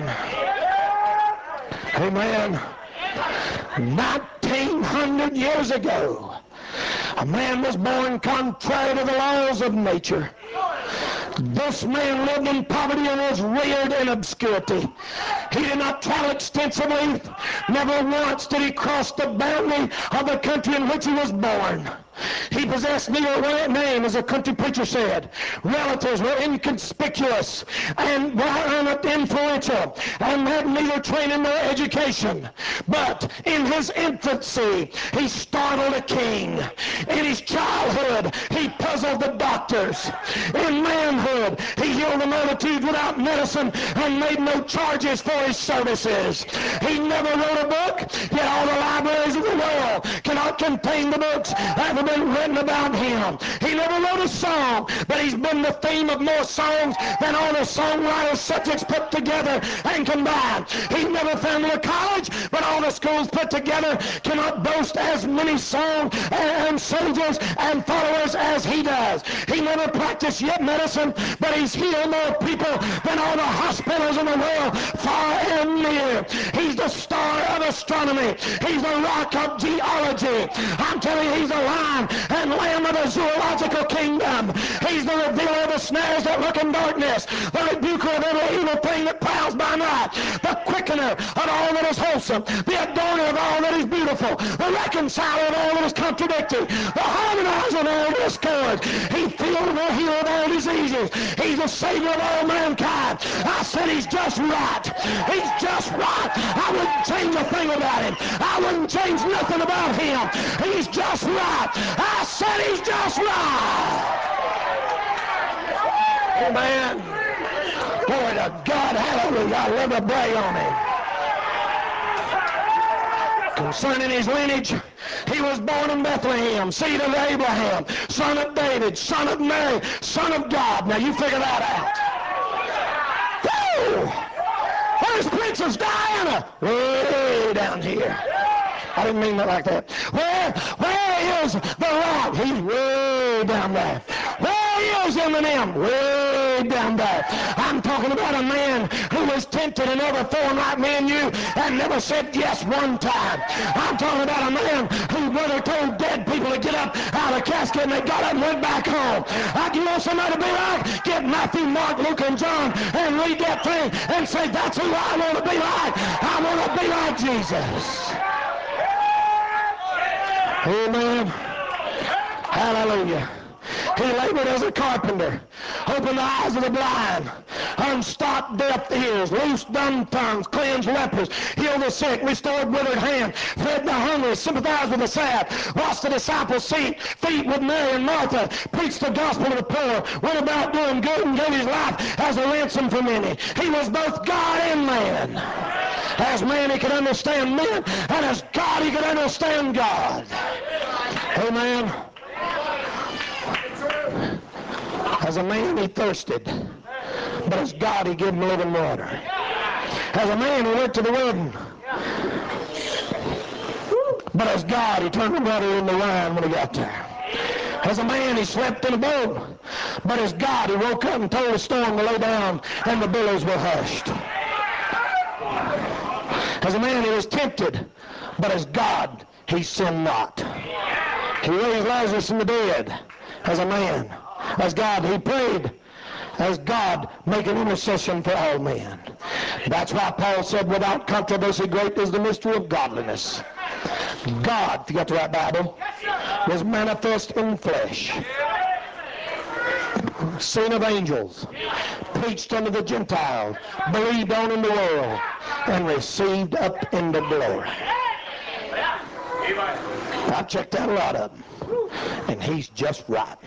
Amen. nineteen hundred years ago, a man was born contrary to the laws of nature. This man lived in poverty and was reared in obscurity. He did not travel extensively. Never once did he cross the boundary of the country in which he was born. He possessed neither a name, as a country preacher said. Relatives were inconspicuous and were influential and had neither training nor education. But in his infancy, he startled a king. In his childhood, he puzzled the doctors. In manhood, he healed the multitude without medicine and made no charges for his services. He never wrote a book, yet all the libraries of the world cannot contain the books that have been written about him. He never wrote a song, but he's been the theme of more songs than all the songwriters' subjects put together and combined. He never founded a college, but all the schools put together cannot boast as many songs and soldiers and followers as he does. He never practiced yet medicine, but he's healed more people than all the hospitals in the world far far and near. He's the star of astronomy. He's the rock of geology. I'm telling you, he's the lion and lamb of the zoological kingdom. He's the revealer of the snares that look in darkness, the rebuker of every evil thing that prowls by night, the quickener of all that is wholesome, the adorner of all that is beautiful, the reconciler of all that is contradictory, the harmonizer of all discord. He healed the healer of all diseases. He's the savior of all mankind. I said he's just right. He's just right. I wouldn't change a thing about him. I wouldn't change nothing about him. He's just right. I said he's just right. Amen. Glory to God. Hallelujah. I love to brag on him. Concerning his lineage, he was born in Bethlehem, seed of Abraham, son of David, son of Mary, son of God. Now you figure that out. Woo! Where's Princess Diana? Way down here. I didn't mean that like that. Where, where is the rock? He's way down there. Where is Eminem? Way down there. I'm talking about a man who was tempted in every form like me and you and never said yes one time. I'm talking about a man who brother told dead people to get up out of the casket and they got up and went back home. Uh, you want somebody to be like? Get Matthew, Mark, Luke, and John and read that thing and say, that's who I want to be like. I want to be like Jesus. Amen. Hallelujah. He labored as a carpenter, opened the eyes of the blind, unstopped deaf ears, loosed dumb tongues, cleansed lepers, healed the sick, restored withered hands, fed the hungry, sympathized with the sad, washed the disciples' feet, feet with Mary and Martha, preached the gospel to the poor, went about doing good and gave his life as a ransom for many. He was both God and man. As man he could understand men, and as God he could understand God. Amen. As a man he thirsted, but as God he gave him living water. As a man he went to the wedding, but as God he turned the water into wine when he got there. As a man he slept in a boat, but as God he woke up and told the storm to lay down and the billows were hushed. As a man he was tempted, but as God he sinned not. He raised Lazarus from the dead. As a man, as God he prayed, as God making intercession for all men. That's why Paul said, without controversy great is the mystery of godliness. God, if you got the right Bible, was manifest in flesh, seen of angels, preached unto the Gentiles, believed on in the world, and received up into glory. I've checked out a lot of them, and he's just right.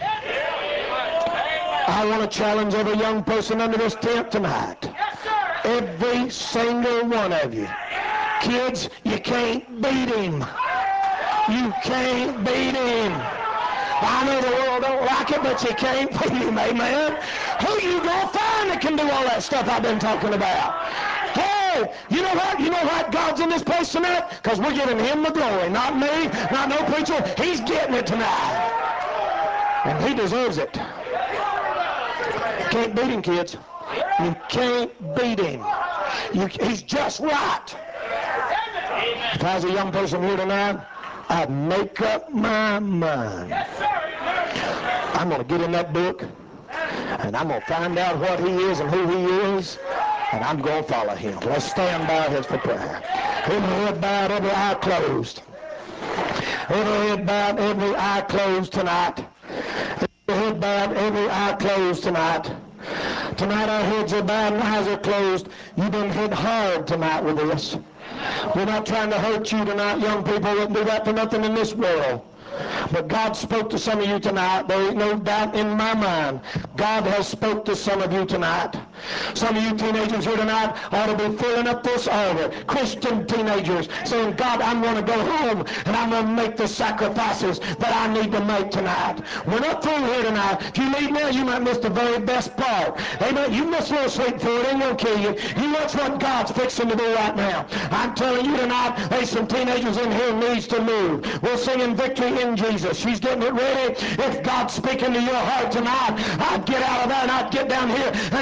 I want to challenge every young person under this tent tonight. Every single one of you. Kids, you can't beat him. You can't beat him. I know the world don't like it, but you can't beat him, amen? Who you gonna find that can do all that stuff I've been talking about? Hey, you know what? You know what? God's in this place tonight? Because we're giving him the glory. Not me, not no preacher. He's getting it tonight. And he deserves it. You can't beat him, kids. You can't beat him. You, he's just right. If I was a young person here tonight, I'd make up my mind. I'm going to get in that book, and I'm going to find out what he is and who he is, and I'm going to follow him. Let's stand by our heads for prayer. Every head bowed, every eye closed. Every head bowed, every eye closed tonight. Every head bowed, every eye closed tonight. Tonight our heads are bowed and eyes are closed. You've been hit hard tonight with this. We're not trying to hurt you tonight, young people. Wouldn't do that for nothing in this world. But God spoke to some of you tonight. There ain't no doubt in my mind. God has spoke to some of you tonight. Some of you teenagers here tonight ought to be filling up this altar. Christian teenagers saying, God, I'm going to go home and I'm going to make the sacrifices that I need to make tonight. We're not through here tonight. If you leave now, you might miss the very best part. Amen. You miss a little sleep for it. It ain't going to kill you. You watch what God's fixing to do right now. I'm telling you tonight, there's some teenagers in here needs to move. We're singing victory in Jesus. She's getting it ready. If God's speaking to your heart tonight, I'd get out of there and I'd get down here and I'd get to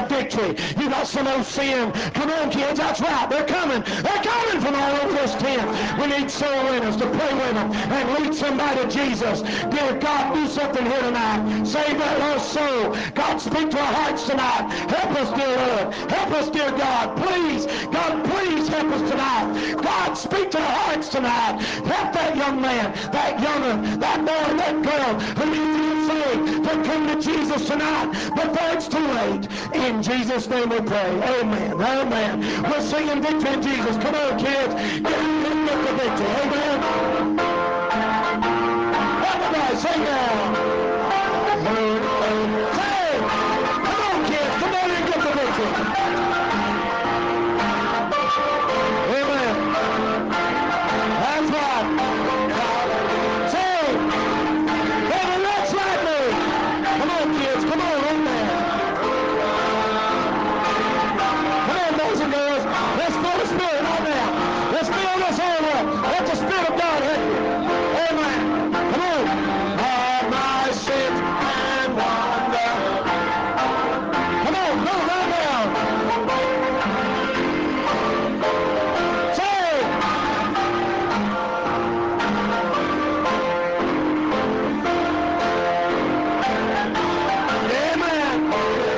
the victory. You got some old sin. Come on, kids. That's right. They're coming. They're coming from all over this tent. We need soul winners to pray with them and lead somebody to Jesus. Dear God, do something here tonight. Save that lost soul. God, speak to our hearts tonight. Help us, dear Lord. Help us, dear God. Please, God, please help us tonight. God, speak to our hearts tonight. Help that young man, that younger, that boy, that girl who needs to get saved to come to Jesus tonight before it's too late. In Jesus' name we pray. Amen. Amen. We're singing victory in Jesus. Come on, kids. Get the victory. Amen. Everybody, sing now. Say, come on, kids. Come on and get the victory. Amen. That's right. Say, heaven looks like me. Come on, kids. Come on, amen. Come on, boys and girls. Let's feel the Spirit right now. Let's fill this all up. Let the Spirit of God help you. Amen. Come on. All my sins and wonder. Come on, come on, right now. Say. Amen.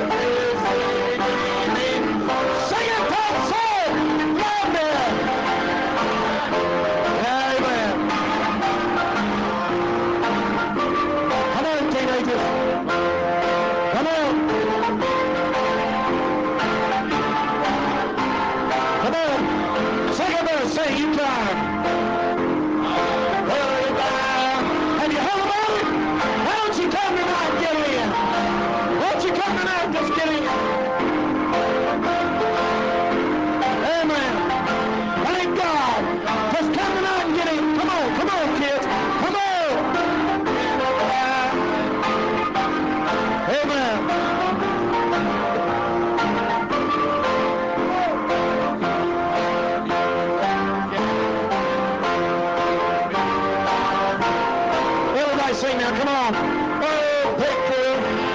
Sing it, Tom. Say it. Amen. Amen. Come on, teenagers. Come on. Come on. Sing it there. Say, you time. Have you heard about it? Why don't you come tonight and get in? Why don't you come tonight and just get in? Amen. Thank God. Just come tonight and get in. Come on, come on, kids. Come on. Amen. Everybody sing now. Come on. Oh, victory.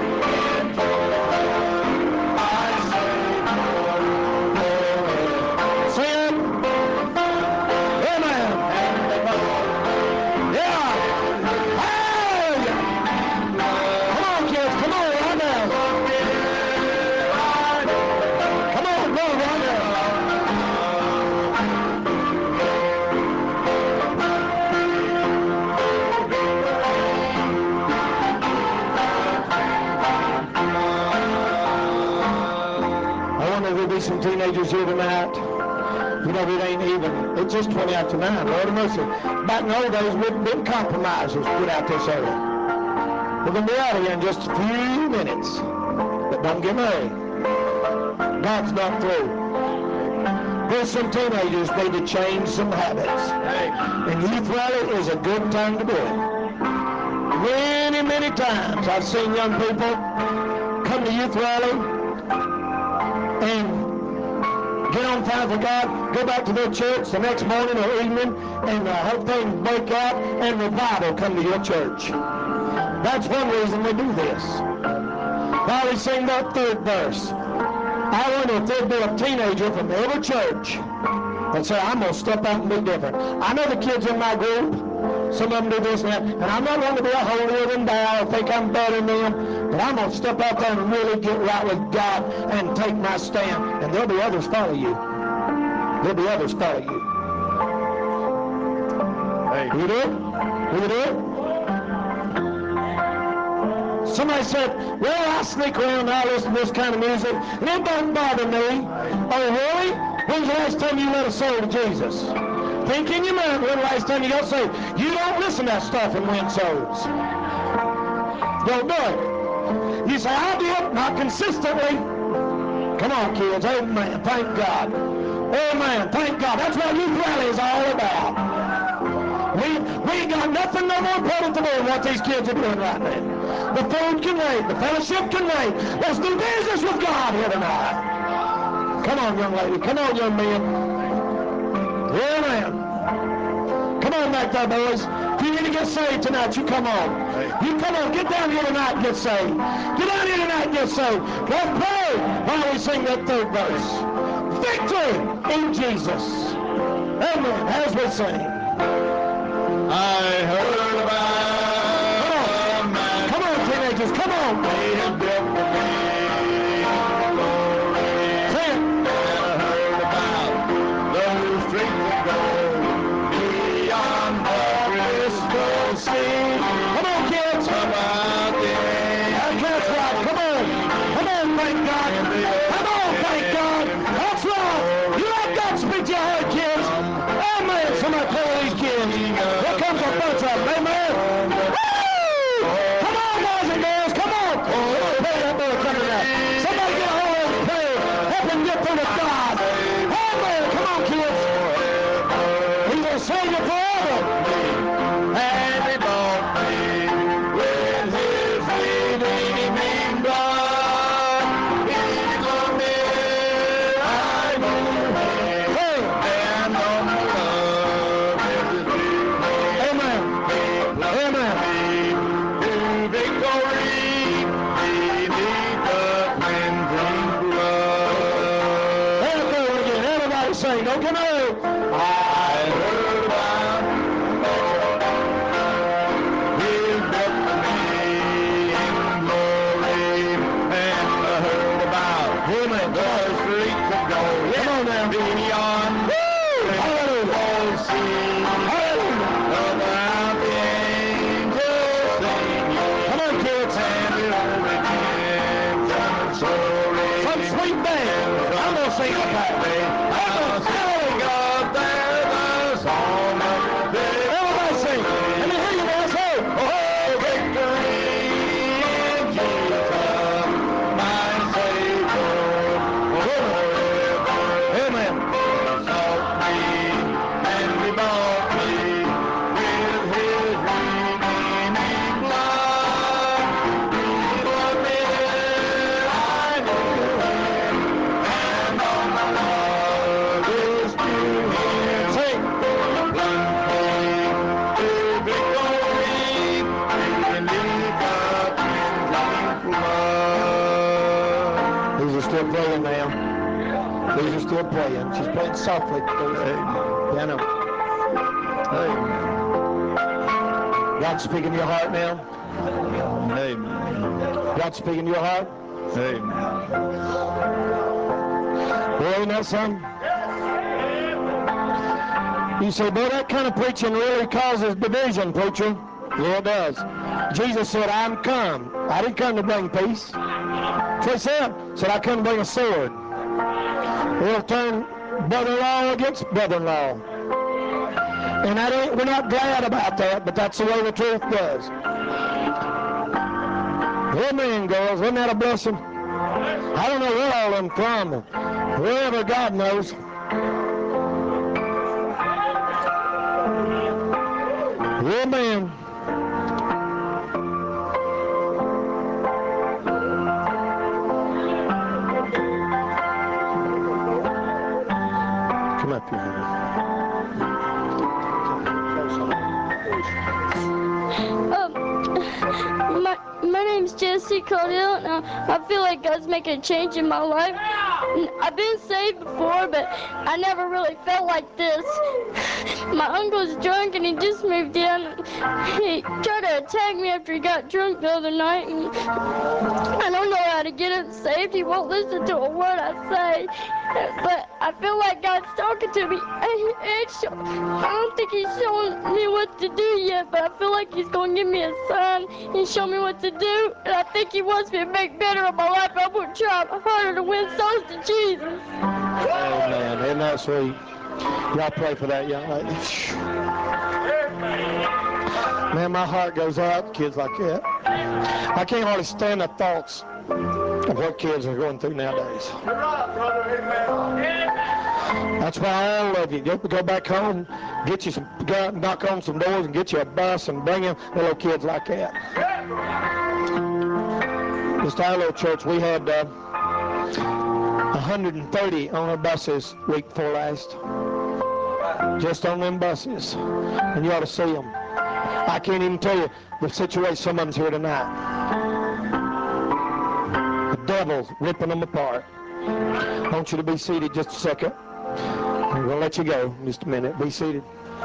Sing it. Amen. Yeah. Hey. Come on, kids. Come on right now. Come on, go right now. I wonder if there'll be some teenagers here tonight. You know, it ain't even, it's just twenty after nine. Lord have mercy. Back in the old days, we'd been compromisers to get out this early. We're going to be out of here in just a few minutes. But don't get married. God's not through. There's some teenagers need to change some habits. And youth rally is a good time to do it. Many, many times I've seen young people come to youth rally and get on fire for God, go back to their church the next morning or evening, and the whole thing break out, and revival come to your church. That's one reason we do this. While we sing that third verse, I wonder if there'd be a teenager from every church and say, I'm going to step out and be different. I know the kids in my group, some of them do this and that, and I'm not going to be a holier than thou or think I'm better than them, but I'm going to step out there and really get right with God and take my stand, and there'll be others follow you. There'll be others follow you. Hey. Will you do it? Will you do it? Somebody said, well, I sneak around and I listen to this kind of music, and it don't bother me. Oh, really? When's the last time you led a soul to Jesus? Think in your mind when the last time you got saved. You don't listen to that stuff and win souls. Don't do it. You say, I did, not consistently. Come on, kids. Amen. Thank God. Amen. Thank God. That's what youth rally is all about. We, we ain't got nothing no more important to do than what these kids are doing right now. The food can wait. The fellowship can wait. Let's do business with God here tonight. Come on, young lady. Come on, young man. Amen. Come on back there, boys. If you need to get saved tonight, you come on. You come on. Get down here tonight and get saved. Get down here tonight and get saved. Let's pray while we sing that third verse. Victory in Jesus. Amen. As we sing. I heard about a man. Come on, teenagers. Come on. They had built for me. Sing it. I heard about those streets of gold beyond the crystal sea. Come on, kids. About the That's right. Come on. Come on, thank God. Come on, thank God. That's right. You let God speak to your heart, kids. Amen. Somebody play with these kids. Here comes a bunch of them. Amen. Woo! Come on, boys and girls. Come on. Somebody play that boy coming out. Somebody get a hold of him. Play. Help him get through to God. Amen. Come on, kids. He will save you forever. And he bought me with his redeeming blood. He loved me. I know him. Hey. And on the love is his name. Amen. Amen. To victory beneath the cleansing blood. There we go again. Everybody sing. Don't come out. I heard about his victory in glory, and I heard about him and the streets of gold. Come on now. Beyond the sea. Hallelujah. About the angels singing. Come on, kids. And the redemption story. Some sweet band. I'm going to sing it back. I'm going to sing up there the song of victory. Everybody sing. Let me hear you now. Say, oh, victory in Jesus, my Savior, forever. Amen. He sought me and he bought me with his redeeming blood. He loved me, I knew him, and all my love is to him. Sing. Plunged me to victory beneath the cleansing flood. These are still playing now. These are still playing. She's playing softly. Piano. Amen. God's speaking to your heart now. Amen. God's speaking to your heart. Amen. Well, ain't that something? You say, boy, that kind of preaching really causes division, preacher. Yeah, it does. Jesus said, I'm come. I didn't come to bring peace. That's what he said. He said, I come to bring a sword. It'll turn brother-in-law against brother-in-law. And that ain't, we're not glad about that, but that's the way the truth does. Amen, girls. Isn't that a blessing? I don't know where all of them from. Wherever God knows. Amen. Come up here. Um, my, my name's Jesse Caudill, and I, I feel like God's making a change in my life. I've been saved before, but I never really felt like this. My uncle's drunk, and he just moved in. He tried to attack me after he got drunk the other night, and I don't know how to get him saved. He won't listen to a word I say, but I feel like God's talking to me. I, I don't think he's showing me what to do yet, but I feel like he's going to give me a sign and show me what to do, and I think he wants me to make better of my life. I'm going to try harder to win souls to Jesus. Amen. Isn't that sweet? Y'all pray for that young lady. Man, my heart goes out to kids like that. I can't hardly stand the thoughts of what kids are going through nowadays. That's why all of you, go, go back home, get you some, go out and knock on some doors and get you a bus and bring in little kids like that. Just our little church, we had uh, one hundred thirty on our buses week before last. Just on them buses. And you ought to see them. I can't even tell you the situation some of them's here tonight. The devil's ripping them apart. I want you to be seated just a second. I'm going to let you go in just a minute. Be seated.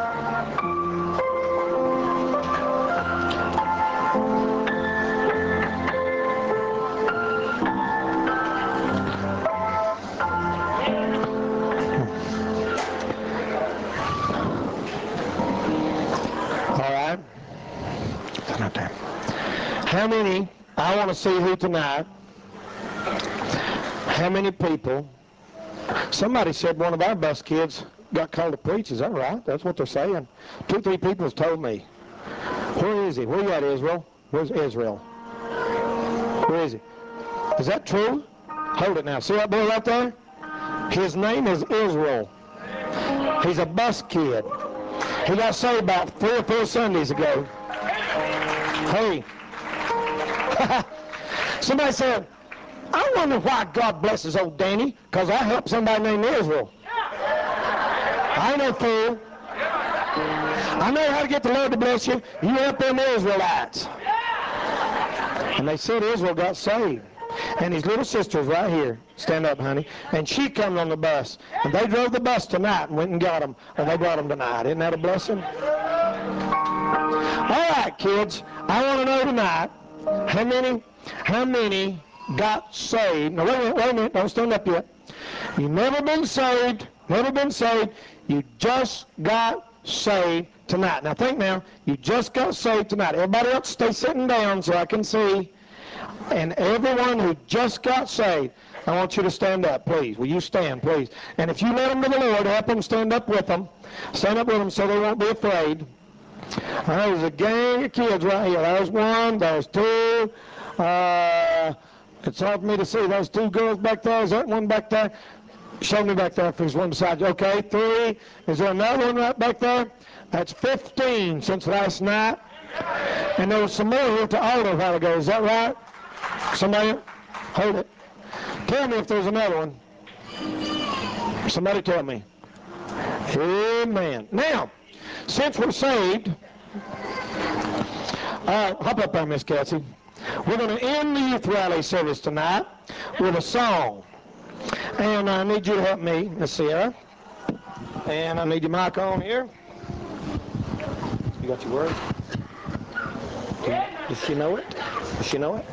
How many, I want to see who tonight, how many people, somebody said one of our bus kids got called to preach. Is that right? That's what they're saying. Two, three people have told me. Where is he? Where you at, Israel? Where's Israel? Where is he? Is that true? Hold it now. See that boy right there? His name is Israel. He's a bus kid. He got saved about three or four Sundays ago. Hey. Somebody said, I wonder why God blesses old Danny, because I helped somebody named Israel. I ain't no fool. I know how to get the Lord to bless you. You help them Israelites. And they said Israel got saved. And his little sister's right here. Stand up, honey. And she come on the bus. And they drove the bus tonight and went and got them. And they brought them tonight. Isn't that a blessing? All right, kids. I want to know tonight, how many, how many got saved? Now, wait a minute, wait a minute. Don't stand up yet. You've never been saved. Never been saved. You just got saved tonight. Now, think now. You just got saved tonight. Everybody else stay sitting down so I can see. And everyone who just got saved, I want you to stand up, please. Will you stand, please? And if you let them to the Lord, help them stand up with them. Stand up with them so they won't be afraid. There's a gang of kids right here. There's one, there's two. Uh, it's hard for me to see. There's two girls back there. Is that one back there? Show me back there if there's one beside you. Okay, three. Is there another one right back there? That's fifteen since last night. And there was some more here to altar a while ago. Is that right? Somebody? Hold it. Tell me if there's another one. Somebody tell me. Amen. Now, since we're saved, uh, hop up there, Miss Cassie. We're going to end the youth rally service tonight with a song. And I need you to help me, Miss Sierra. And I need your mic on here. You got your word? Does she know it? Does she know it?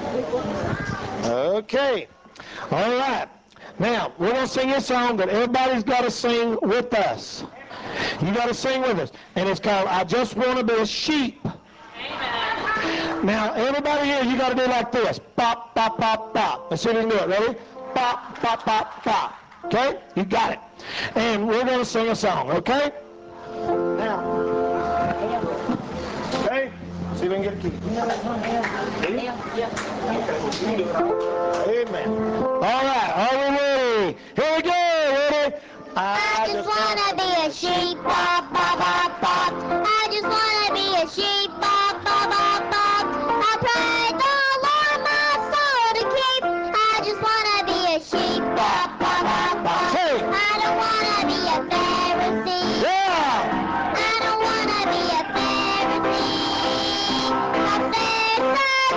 Okay. All right. Now, we're going to sing a song that everybody's got to sing with us. You got to sing with us. And it's called, I Just Want to Be a Sheep. Amen. Now, everybody here, you got to do like this. Pop, pop, pop, pop. Let's see if we can do it. Ready? Pop, pop, pop, pop. Okay? You got it. And we're going to sing a song, okay? Now. Okay? See if we can get a key. Amen. All right. Are we ready? Here we go. Ready? I, I just wanna be a sheep, bop, bop, bop, bop. I just wanna be a sheep, bop, bop, bop, bop. I pray the Lord my soul to keep. I just wanna be a sheep, bop, bop, bop, bop. Hey. I don't wanna be a Pharisee. Yeah. I don't wanna be a Pharisee. A Pharisee.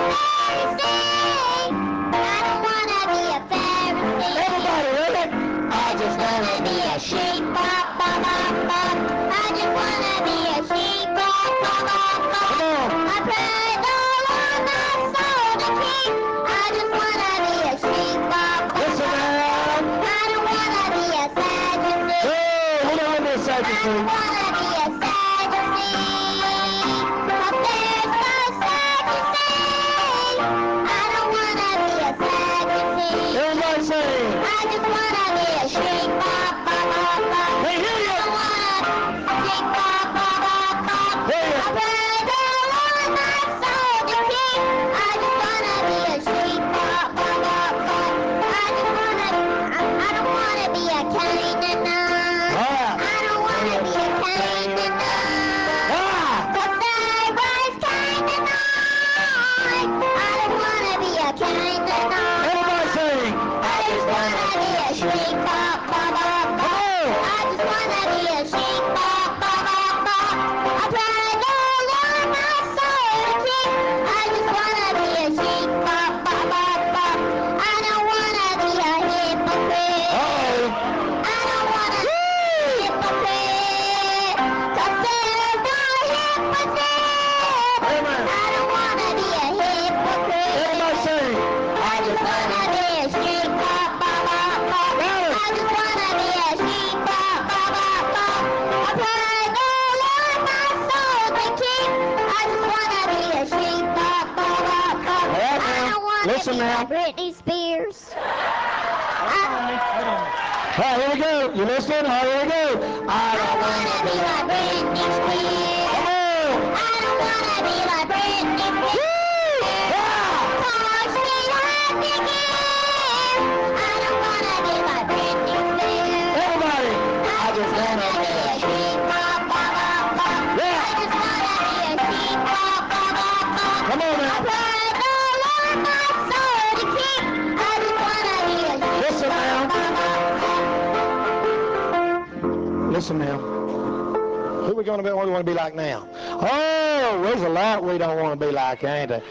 I don't wanna be a Pharisee. Everybody ready? I just wanna be a sheep, bop, bop, bop, bop. I just wanna be a sheep, bop, bop, bop, bop. Come on. I pray the Lord my soul to keep. I just wanna be a sheep, bop, bop, Listen bop. now. I don't wanna be a Sadducee. Hey, hold on a I second, don't please. wanna be a Sadducee. A Pharisee, Sadducee. I don't wanna be a Sadducee. Everybody sing. I just wanna be a sheep, bop, bop, bop, bop. Hey, hear I you. don't wanna sheep, bop, bop, bop, bop. Hear you. I pray the Lord my soul to keep. I just wanna be a sheep, bop, bop, bop, bop. I just wanna, I, I don't wanna be a Canaanite. All right. I don't wanna be a Canaanite. Listen be now. like Britney Spears. I All right, here we go. You listening? All right, here we go. I don't don't wanna want be like Britney Spears. Come on. I don't wanna be like Britney Spears. Yeah. Cause she's hot again. I don't wanna be like Britney Spears. Everybody. I just want to be a sheep. Yeah. I just wanna be a sheep. Come on I now. pray the Lord my soul to keep. I just wanna be a sheep. Listen now. Listen now. Who we going to be? What do we want to be like now? Oh, there's a lot we don't want to be like, ain't there?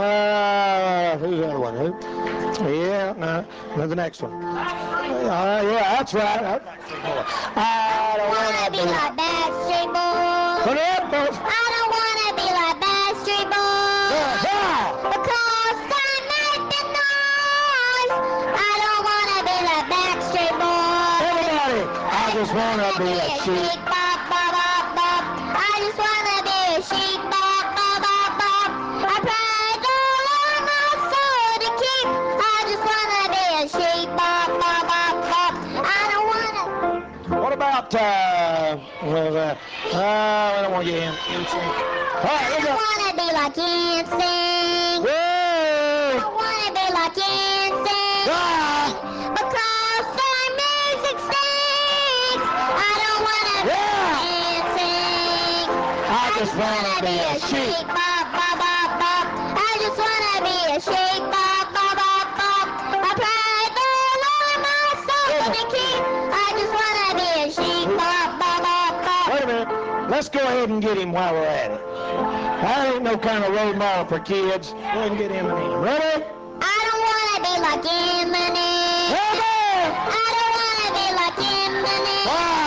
Uh, who's the other one? Who? Yeah, no, no, the next one. Uh, yeah, that's right. I don't want wanna to be like Backstreet Boys. Put it up, folks. I don't wanna be like Backstreet Boys. Yeah, yeah. Because they make the noise. I don't wanna be like Backstreet Boys. Everybody, I just want to be a sheep. Bop, bop, bop, bop. I just wanna be a sheep. Bop, bop, bop, bop. I pray the Lord my soul to keep. I just wanna be a sheep. Bop, bop, bop, bop. I don't wanna. What about, uh, what was that? Uh, we don't want to get in. All right, I here we don't go. wanna be like N Sync. Whoa! I wanna be like N Sync. Ah! Because their music stinks. I don't wanna be Yeah! N Sync. I just want to be a sheep. Bop, bop, bop, bop. I just wanna be a sheep. Bop, bop, bop, bop. I pray the Lord my soul to keep. I just wanna be a sheep. Bop, bop, bop, bop. Wait a minute. Let's go ahead and get him while we're at it. That ain't no kind of role model for kids. Go ahead and get him and him. Ready? I don't wanna be like Eminem. Ready? I don't wanna be like Eminem.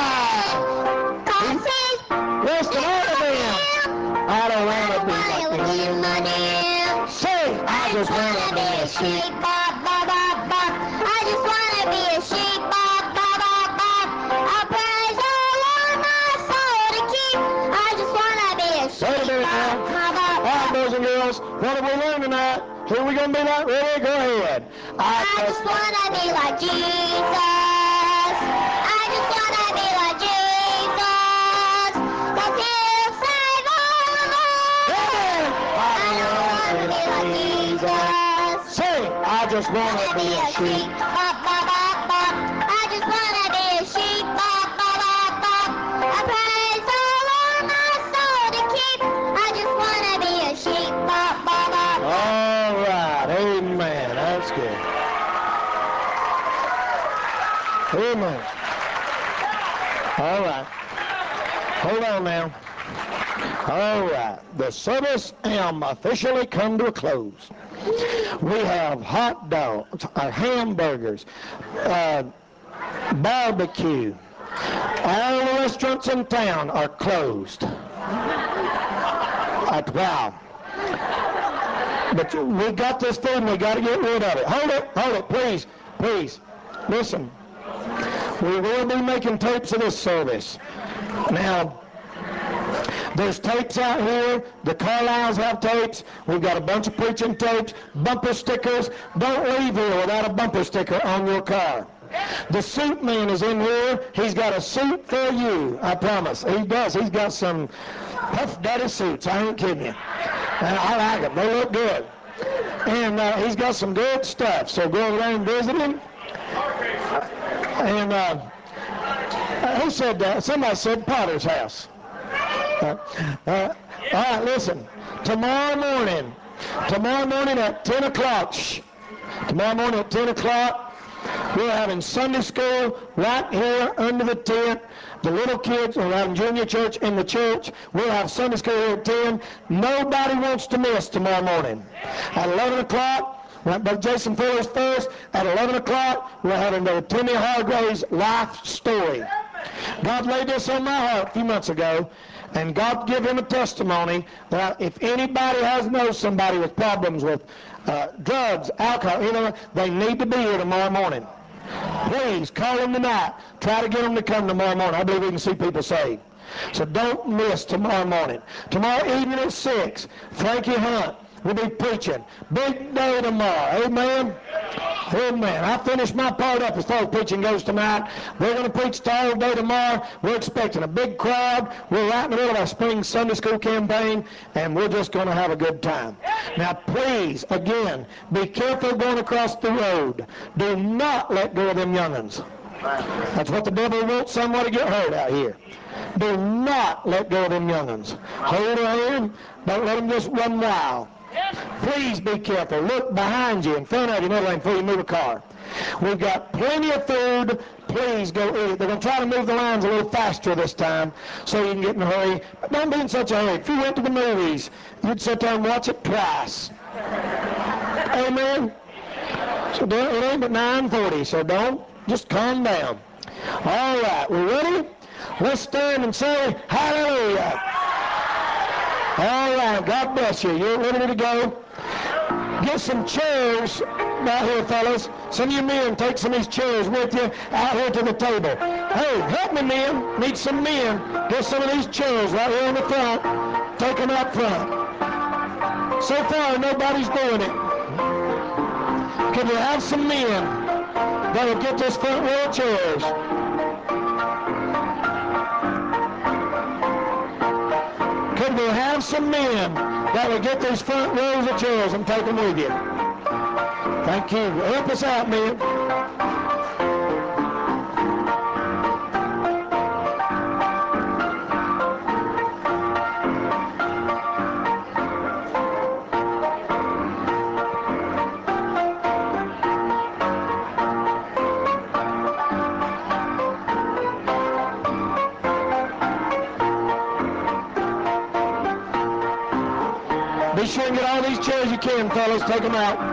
Wow! Cause he's Listen, all of them. I don't want to be like him. Eminem. Say, I just want to be a sheep. Bop, bop, bop, bop. I just wanna be a sheep. Bop, bop, bop, bop. I praise the Lord my soul to keep. I just wanna be a sheep. Wait a minute now. Bop, bop, bop. All right, boys and girls, what have we learned tonight? Who are we going to be like? Ready? Go ahead. I just wanna be like Jesus. I just wanna be like Jesus. Cause he'll save all of us. I don't wanna be like Jesus. Say, I just want to be a sheep. Bop, bop, bop, bop. I just wanna be a sheep. Bop, bop, bop, bop. I praise the Lord my soul to keep. I just wanna be a sheep. Bop, bop, bop. All right. Amen. That's good. Amen. All right. Hold on now. All right. The service am officially come to a close. We have hot dogs, uh, hamburgers, uh, barbecue. All the restaurants in town are closed. Uh, wow. But we got this food and we got to get rid of it. Hold it, hold it, please, please. Listen, we will be making tapes of this service. Now, there's tapes out here. The Carlisles have tapes. We've got a bunch of preaching tapes, bumper stickers. Don't leave here without a bumper sticker on your car. The suit man is in here. He's got a suit for you, I promise. He does. He's got some Puff Daddy suits. I ain't kidding you. And I like them. They look good. And uh, he's got some good stuff. So go over there and visit him. And uh, who said that? Somebody said Potter's house. Uh, uh, all right, listen. Tomorrow morning, tomorrow morning at ten o'clock, shh, tomorrow morning at ten o'clock, we're having Sunday school right here under the tent. The little kids are having junior church in the church. We'll have Sunday school here at ten. Nobody wants to miss tomorrow morning. At eleven o'clock, Brother Jason Fuller's first. At eleven o'clock, we're having the Timmy Hargrave's life story. God laid this on my heart a few months ago, and God gave him a testimony that if anybody has knows somebody with problems with uh, drugs, alcohol, you know, they need to be here tomorrow morning. Please call them tonight. Try to get them to come tomorrow morning. I believe we can see people saved. So don't miss tomorrow morning. Tomorrow evening at six, Frankie Hunt we'll be preaching. Big day tomorrow. Amen? Amen. I finished my part up as far as preaching goes tonight. We're going to preach all day tomorrow. We're expecting a big crowd. We're right in the middle of our spring Sunday school campaign, and we're just going to have a good time. Now, please, again, be careful going across the road. Do not let go of them young'uns. That's what the devil wants somebody to get hurt out here. Do not let go of them young'uns. Hold their hand. Don't let them just run wild. Please be careful. Look behind you, in front of you, another lane before you move a car. We've got plenty of food. Please go eat it. They're going to try to move the lines a little faster this time so you can get in a hurry. But don't be in such a hurry. If you went to the movies, you'd sit there and watch it twice. Amen? So don't, it ain't but nine forty, so don't. Just calm down. All right, we ready? Let's stand and say hallelujah. All right, God bless you. You're ready to go. Get some chairs out here, fellas. Some of you men, take some of these chairs with you out here to the table. Hey, help me, men. Need some men. Get some of these chairs right here in the front. Take them out front. So far, nobody's doing it. Can we have some men that will get this front row of chairs? Could we have some men that will get these front rows of chairs and take them with you? Thank you. Help us out, men. Be sure and get all these chairs you can, fellas. Take them out.